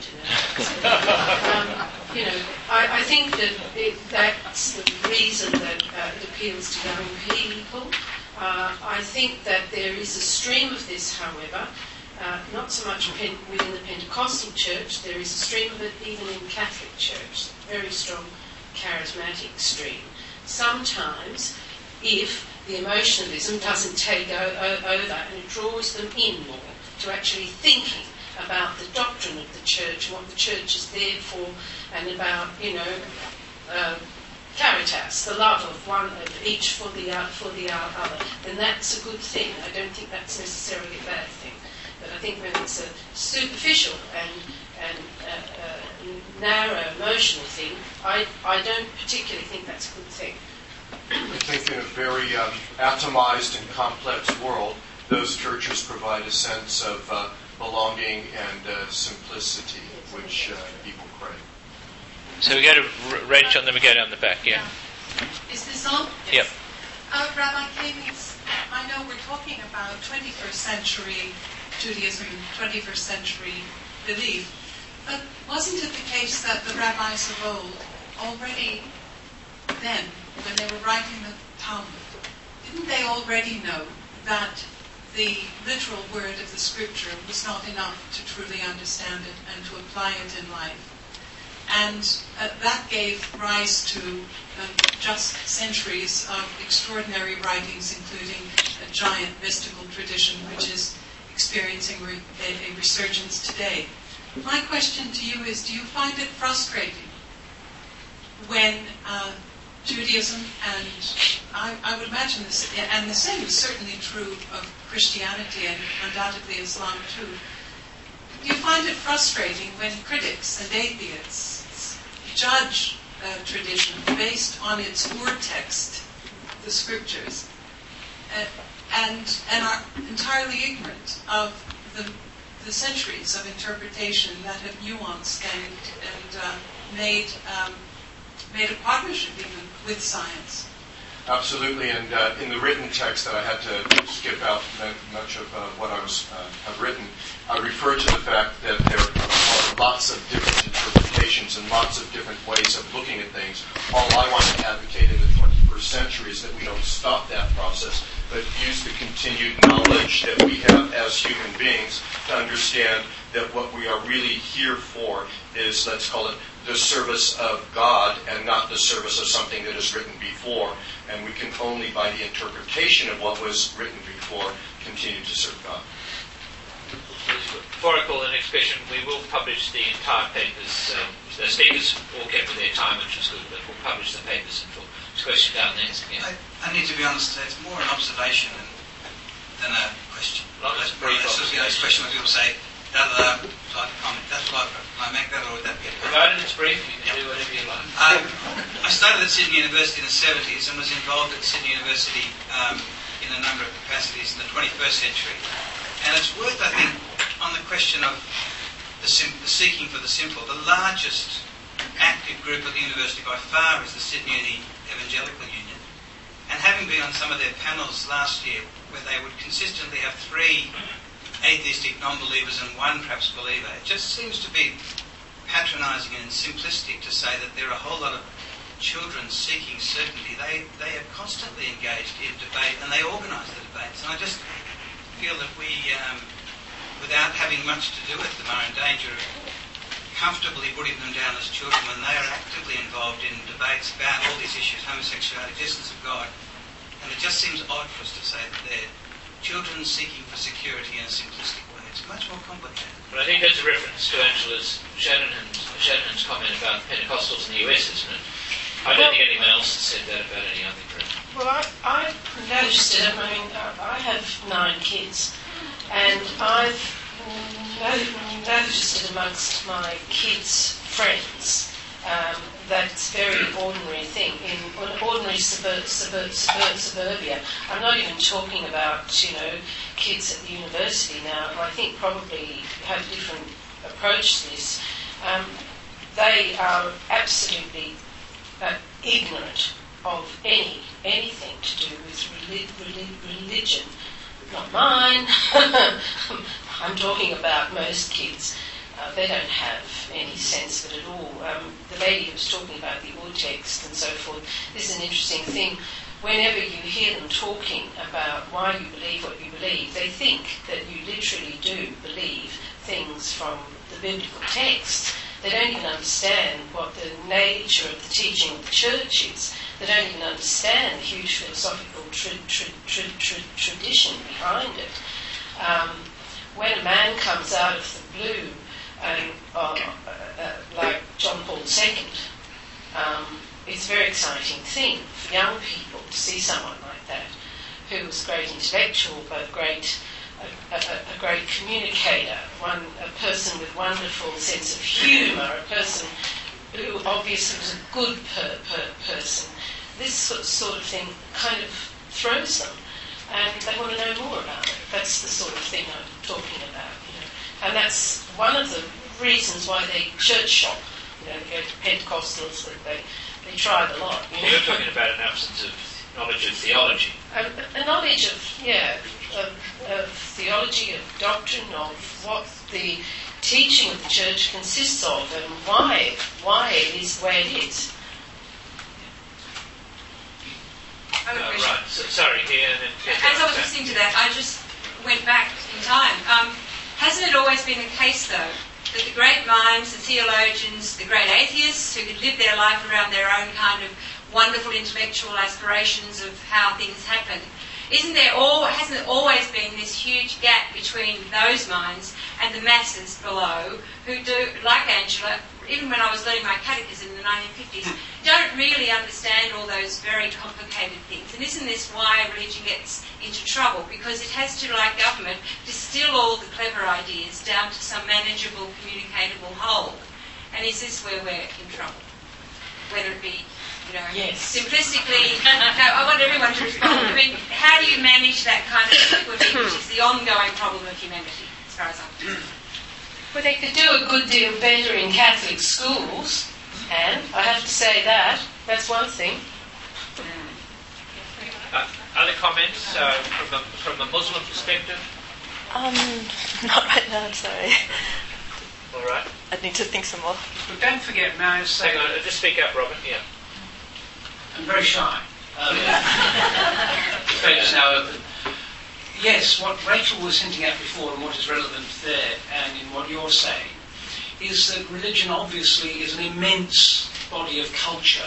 I think that that's the reason that it appeals to young people. I think that there is a stream of this, however, not so much within the Pentecostal church. There is a stream of it even in Catholic church, a very strong charismatic stream. Sometimes, if the emotionalism doesn't take over and it draws them in more to actually thinking about the doctrine of the church, what the church is there for, and about, caritas, the love of each for the other, then that's a good thing. I don't think that's necessarily a bad thing. But I think when it's a superficial and narrow emotional thing, I don't particularly think that's a good thing. I think in a very atomized and complex world, those churches provide a sense of belonging and simplicity, which people crave. So we go to Rachel and then we go down the back, yeah. Is this on? Yep. Rabbi Clemens, I know we're talking about 21st century Judaism, 21st century belief. But wasn't it the case that the rabbis of old already then, when they were writing the Talmud, didn't they already know that the literal word of the scripture was not enough to truly understand it and to apply it in life? And that gave rise to just centuries of extraordinary writings, including a giant mystical tradition which is experiencing a resurgence today. My question to you is, do you find it frustrating when Judaism, and I would imagine this, and the same is certainly true of Christianity and undoubtedly Islam too, do you find it frustrating when critics and atheists judge tradition based on its ur-text, the scriptures, and are entirely ignorant of the centuries of interpretation that have nuanced and made a partnership even with science? Absolutely, and in the written text that I had to skip out much of what I have written, I refer to the fact that there are lots of different interpretations and lots of different ways of looking at things. All I want to advocate in the 21st century is that we don't stop that process, but use the continued knowledge that we have as human beings to understand that what we are really here for is, let's call it, the service of God and not the service of something that is written before. And we can only, by the interpretation of what was written before, continue to serve God. Before I call the next question, we will publish the entire papers. The speakers all kept to their time, which was good, but we'll publish the papers. And for this question down there. Yeah. I need to be honest, it's more an observation than a question. That's brief. This question when people say, da-da-da, so I comment. That's what I make that, or would that be a provided it's brief, you can do whatever you like. I started at Sydney University in the 70s and was involved at Sydney University in a number of capacities in the 21st century. And it's worth, I think, on the question of the seeking for the simple, the largest active group at the university by far is the Sydney Evangelical Union. And having been on some of their panels last year, where they would consistently have 3 atheistic non-believers and 1 perhaps believer, it just seems to be patronising and simplistic to say that there are a whole lot of children seeking certainty. They are constantly engaged in debate and they organise the debates. And I just feel that we, without having much to do with them, are in danger of comfortably putting them down as children when they are actively involved in debates about all these issues, homosexuality, existence of God. And it just seems odd for us to say that they're children seeking for security in a simplistic way. It's much more complicated. But I think that's a reference to Angela's Shannon's comment about Pentecostals in the US, isn't it? I don't think anyone else has said that about any other group. Well, I noticed it. I mean, I have 9 kids, and I've noticed it amongst my kids' friends. That's a very ordinary thing in ordinary suburbia. I'm not even talking about, kids at the university now, who I think probably have a different approach to this. They are absolutely ignorant of anything to do with religion. Not mine. I'm talking about most kids. They don't have any sense of it at all. The lady who was talking about the ur-text and so forth, this is an interesting thing. Whenever you hear them talking about why you believe what you believe, they think that you literally do believe things from the biblical text. They don't even understand what the nature of the teaching of the church is. They don't even understand the huge philosophical tradition behind it. When a man comes out of the blue, like John Paul II, it's a very exciting thing for young people to see someone like that, who was a great intellectual, but a great communicator, a person with wonderful sense of humour, a person who obviously was a good person. This sort of thing kind of throws them, and they want to know more about it. That's the sort of thing I'm talking about, And that's one of the reasons why they church shop. They go to Pentecostals, they try it a lot. You're talking about an absence of knowledge of theology. A knowledge of, of theology, of doctrine, of what the teaching of the church consists of, and why it is the way it is. Right. Sorry, here. As I was listening to that, I just went back in time. Hasn't it always been the case, though, that the great minds, the theologians, the great atheists who could live their life around their own kind of wonderful intellectual aspirations of how things happen, hasn't there always been this huge gap between those minds and the masses below who do, like Angela, even when I was learning my catechism in the 1950s, don't really understand all those very complicated things. And isn't this why religion gets into trouble? Because it has to, like government, distill all the clever ideas down to some manageable, communicatable whole. And is this where we're in trouble? Whether it be, yes. Simplistically, no, I want everyone to respond. I mean, how do you manage that kind of difficulty, which is the ongoing problem of humanity, as far as I'm concerned? Well, they could do a good deal better in Catholic schools, and I have to say that's one thing. Other comments from a Muslim perspective? Not right now, I'm sorry. All right. I'd need to think some more. But don't forget, may I say... Hang on, just speak up, Robert, yeah. I'm very shy. The debate is now open. Yes, what Rachel was hinting at before and what is relevant there and in what you're saying is that religion obviously is an immense body of culture.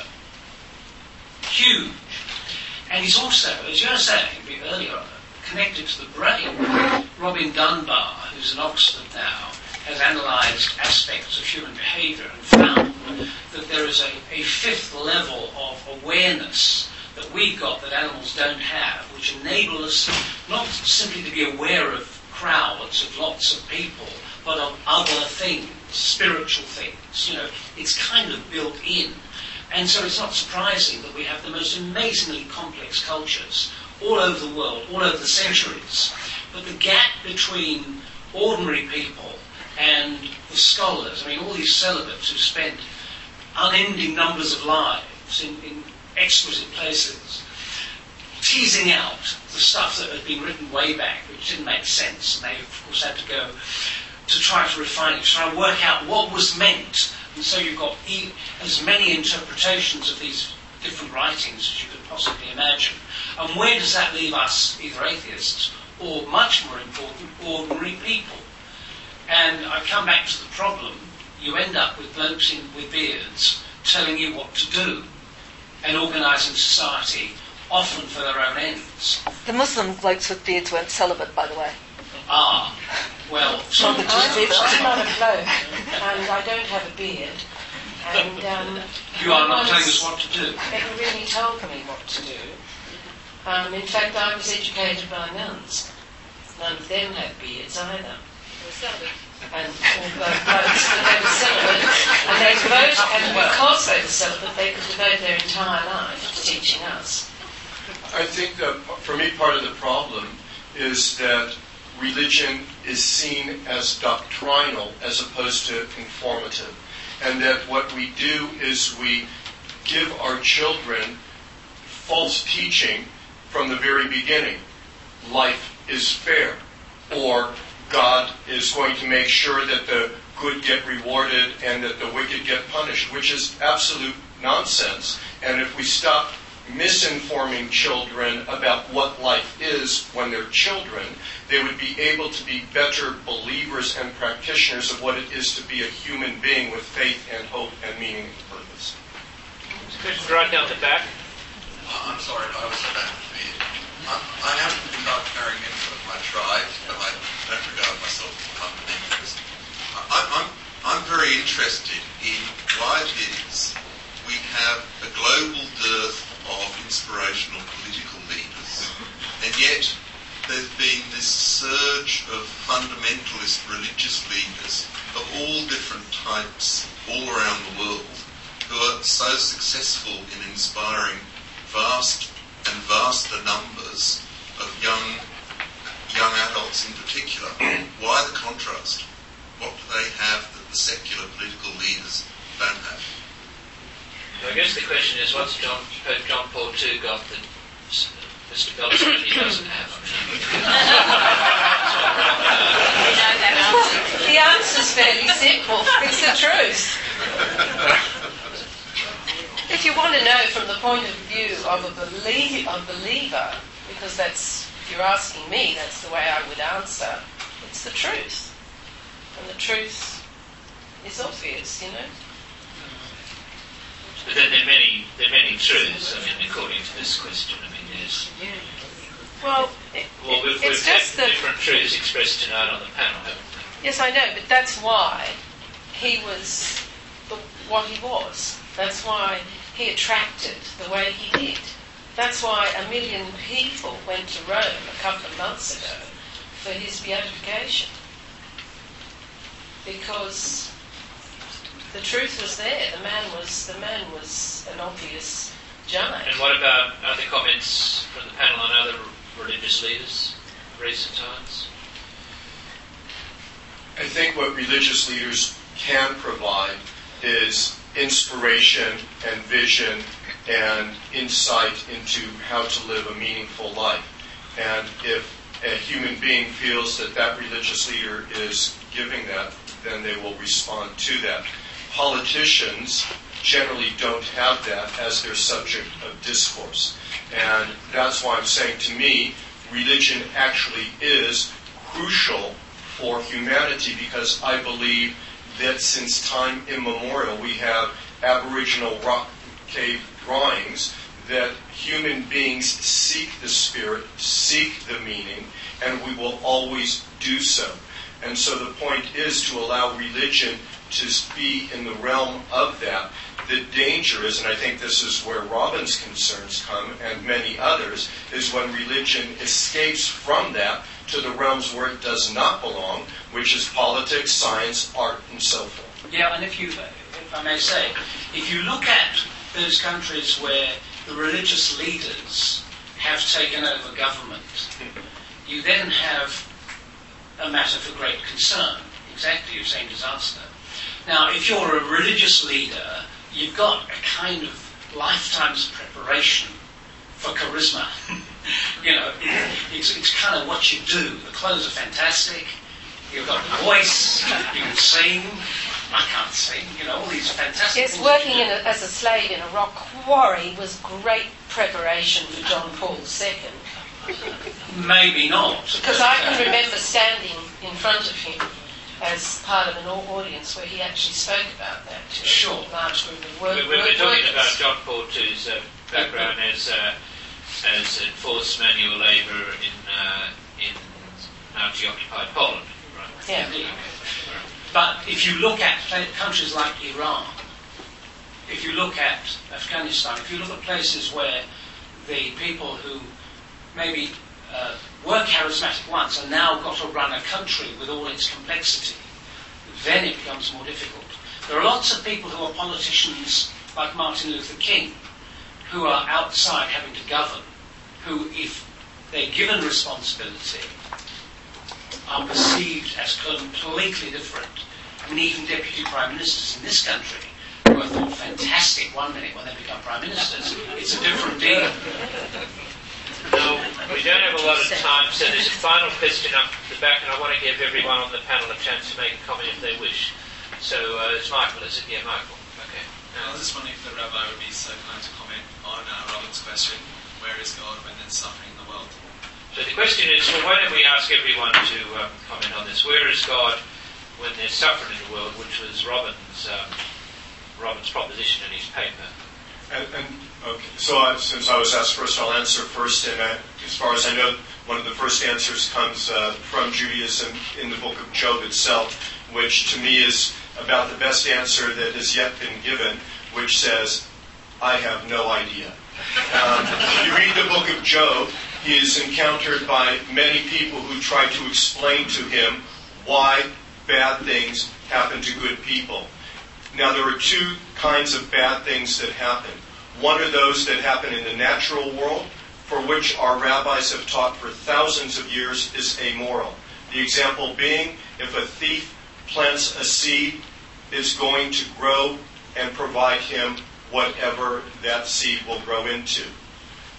Huge. And it's also, as you were saying a bit earlier, connected to the brain. Robin Dunbar, who's in Oxford now, has analysed aspects of human behaviour and found that there is a fifth level of awareness that we've got that animals don't have, which enable us not simply to be aware of crowds, of lots of people, but of other things, spiritual things. It's kind of built in. And so it's not surprising that we have the most amazingly complex cultures all over the world, all over the centuries. But the gap between ordinary people and the scholars, all these celibates who spent unending numbers of lives in exquisite places, teasing out the stuff that had been written way back, which didn't make sense, and they, of course, had to go to try to refine it, to try and work out what was meant. And so you've got as many interpretations of these different writings as you could possibly imagine. And where does that leave us, either atheists or, much more important, ordinary people? And I come back to the problem. You end up with blokes with beards telling you what to do and organising society, often for their own ends. The Muslim blokes with beards weren't celibate, by the way. Well... So I'm not a bloke, and I don't have a beard. And you are not telling us what to do. Never really told me what to do. In fact, I was educated by nuns. None of them had beards either. They were celibate. And all blokes, but they were celibate. And because they were celibate, they could devote their entire life to teaching us. I think that, for me, part of the problem is that religion is seen as doctrinal as opposed to informative. And that what we do is we give our children false teaching from the very beginning. Life is fair. Or God is going to make sure that the good get rewarded and that the wicked get punished, which is absolute nonsense. And if we stop misinforming children about what life is when they're children, they would be able to be better believers and practitioners of what it is to be a human being with faith and hope and meaning and purpose. Christian, right down the back. I'm sorry, I was about to be. I happen to be not carrying in with my tribe, but I don't regard myself as one of them. I'm very interested in why it is we have a global dearth of inspirational political leaders, and yet there's been this surge of fundamentalist religious leaders of all different types all around the world who are so successful in inspiring vast and vaster numbers of young adults in particular. Why the contrast? What do they have that the secular political leaders don't have? I guess the question is, what's Pope John Paul II got that Mr. Bell certainly doesn't have. The answer's fairly simple. It's the truth. If you want to know from the point of view of a believer, because that's, if you're asking me, that's the way I would answer, it's the truth. And the truth is obvious, you know. But then there are many truths, I mean, according to this question. I mean, there's... Well, we've it's had just that... different truths expressed tonight on the panel, haven't we? Yes, I know, but that's why he was what he was. That's why he attracted the way he did. That's why 1 million people went to Rome a couple of months ago for his beatification. Because the truth was there. The man was an obvious giant. And what about other comments from the panel on other religious leaders of recent times? I think what religious leaders can provide is inspiration and vision and insight into how to live a meaningful life. And if a human being feels that that religious leader is giving that, then they will respond to that. Politicians generally don't have that as their subject of discourse. And that's why I'm saying, to me, religion actually is crucial for humanity, because I believe that since time immemorial we have Aboriginal rock cave drawings that human beings seek the spirit, seek the meaning, and we will always do so. And so the point is to allow religion to be in the realm of that. The danger is, and I think this is where Robin's concerns come, and many others, is when religion escapes from that to the realms where it does not belong, which is politics, science, art, and so forth. Yeah, and if I may say, if you look at those countries where the religious leaders have taken over government, you then have a matter for great concern. Exactly, you're saying disaster. Now, if you're a religious leader, you've got a kind of lifetime's preparation for charisma. You know, it's kind of what you do. The clothes are fantastic. You've got the voice. You can sing. I can't sing. You know, all these fantastic Yes, things. working as a slave in a rock quarry was great preparation for John Paul II. Maybe not. Because I can remember standing in front of him as part of an audience where he actually spoke about that to a large group of workers. We're talking about John Paul II's background as enforced manual labour in Nazi-occupied Poland. Right? Yeah. But if you look at countries like Iran, if you look at Afghanistan, if you look at places where the people who maybe were charismatic once and now got to run a country with all its complexity, then it becomes more difficult. There are lots of people who are politicians like Martin Luther King who are outside having to govern, who, if they're given responsibility, are perceived as completely different. I mean, even deputy prime ministers in this country who are thought fantastic one minute when they become prime ministers, it's a different deal. No, we don't have a lot of time, so there's a final question up the back, and I want to give everyone on the panel a chance to make a comment if they wish. So, it's Michael, is it? Yeah, Michael. Okay. I was just wondering if the Rabbi would be so kind to comment on Robin's question, where is God when there's suffering in the world? So the question is, well, why don't we ask everyone to comment on this? Where is God when there's suffering in the world, which was Robin's proposition in his paper. Okay, so since I was asked first, I'll answer first. And as far as I know, one of the first answers comes from Judaism in the book of Job itself, which to me is about the best answer that has yet been given, which says, I have no idea. If you read the book of Job, he is encountered by many people who try to explain to him why bad things happen to good people. Now, there are two kinds of bad things that happen. One are those that happen in the natural world, for which our rabbis have taught for thousands of years is amoral. The example being, if a thief plants a seed, it's going to grow and provide him whatever that seed will grow into.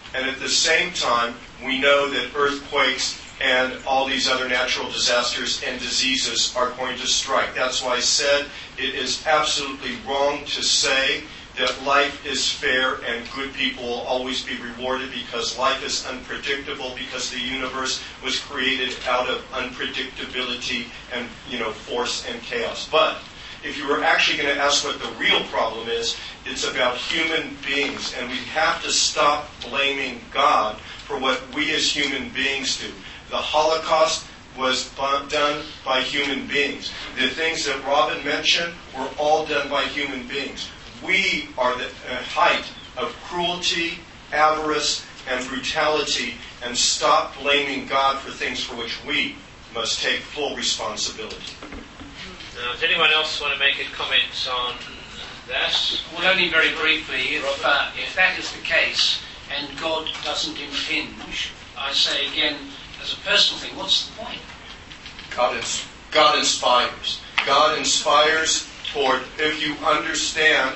And at the same time, we know that earthquakes and all these other natural disasters and diseases are going to strike. That's why I said it is absolutely wrong to say that life is fair and good people will always be rewarded, because life is unpredictable, because the universe was created out of unpredictability and, force and chaos. But if you were actually going to ask what the real problem is, it's about human beings, and we have to stop blaming God for what we as human beings do. The Holocaust was done by human beings. The things that Robin mentioned were all done by human beings. We are the height of cruelty, avarice, and brutality, and stop blaming God for things for which we must take full responsibility. Now, does anyone else want to make a comment on that? Well, only very briefly, if that is the case and God doesn't impinge, I say again, as a personal thing, what's the point? God inspires. God inspires toward, if you understand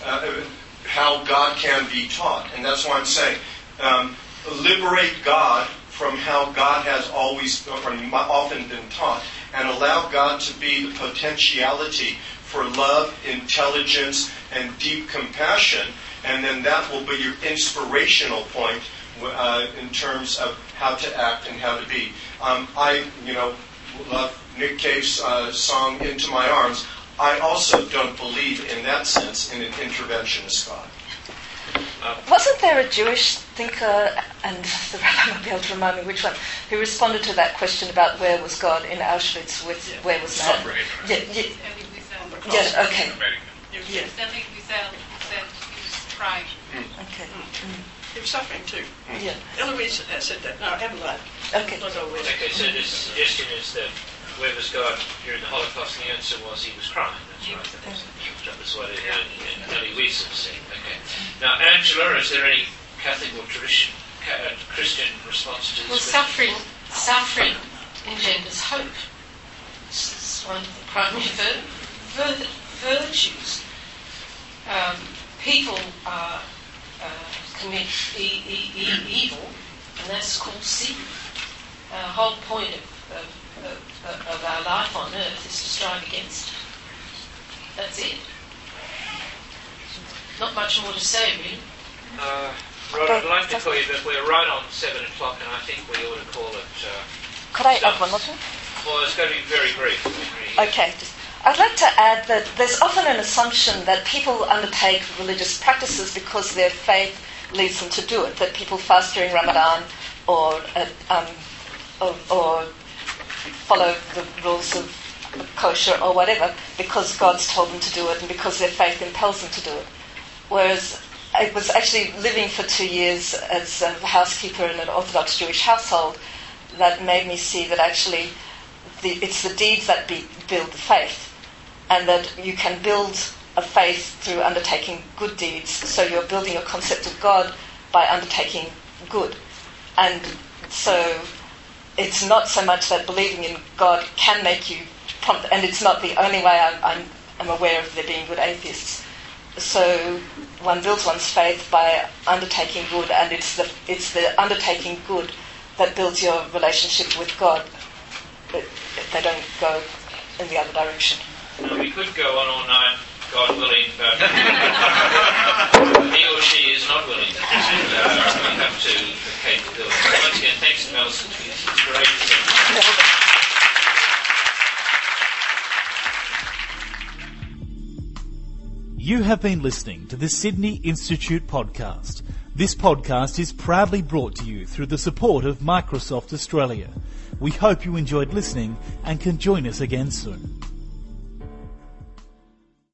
how God can be taught. And that's why I'm saying, liberate God from how God has always or often been taught, and allow God to be the potentiality for love, intelligence, and deep compassion, and then that will be your inspirational point in terms of how to act and how to be. I love Nick Cave's song, Into My Arms. I also don't believe in that sense in an interventionist God. Wasn't there a Jewish thinker, and the rabbi might be able to remind me which one, who responded to that question about where was God in Auschwitz with where was man? Yeah, okay. Yeah. Stanley Wiesel said he was crying. Okay. He was suffering too. Yeah. Eloise said that. No, Evelyn. Okay. Okay, so the suggestion is that where was God during the Holocaust? And the answer was he was crying. That's right. That was what Elie Wiesel said. Okay. Now, Angela, is there any Catholic or Christian response to this? Well, suffering engenders hope. This is one of the primary virtues. People commit evil, and that's called sin. The whole point of our life on earth is to strive against it. That's it. Not much more to say, really. Rod, I'd like to tell you that we're right on 7 o'clock, and I think we ought to call it... Could I add one more thing? Well, it's going to be very brief. Okay. I'd like to add that there's often an assumption that people undertake religious practices because their faith leads them to do it, that people fast during Ramadan or follow the rules of kosher or whatever because God's told them to do it and because their faith impels them to do it. Whereas I was actually living for 2 years as a housekeeper in an Orthodox Jewish household that made me see that actually it's the deeds that build the faith, and that you can build a faith through undertaking good deeds. So you're building a concept of God by undertaking good. And so it's not so much that believing in God can make you prompt, and it's not the only way I'm aware of there being good atheists. So one builds one's faith by undertaking good, and it's the undertaking good that builds your relationship with God. They don't go in the other direction. Now, we could go on all night, God willing, but he or she is not willing. We have to vacate the building. Once again, thanks to Melson. It's great. You have been listening to the Sydney Institute podcast. This podcast is proudly brought to you through the support of Microsoft Australia. We hope you enjoyed listening and can join us again soon.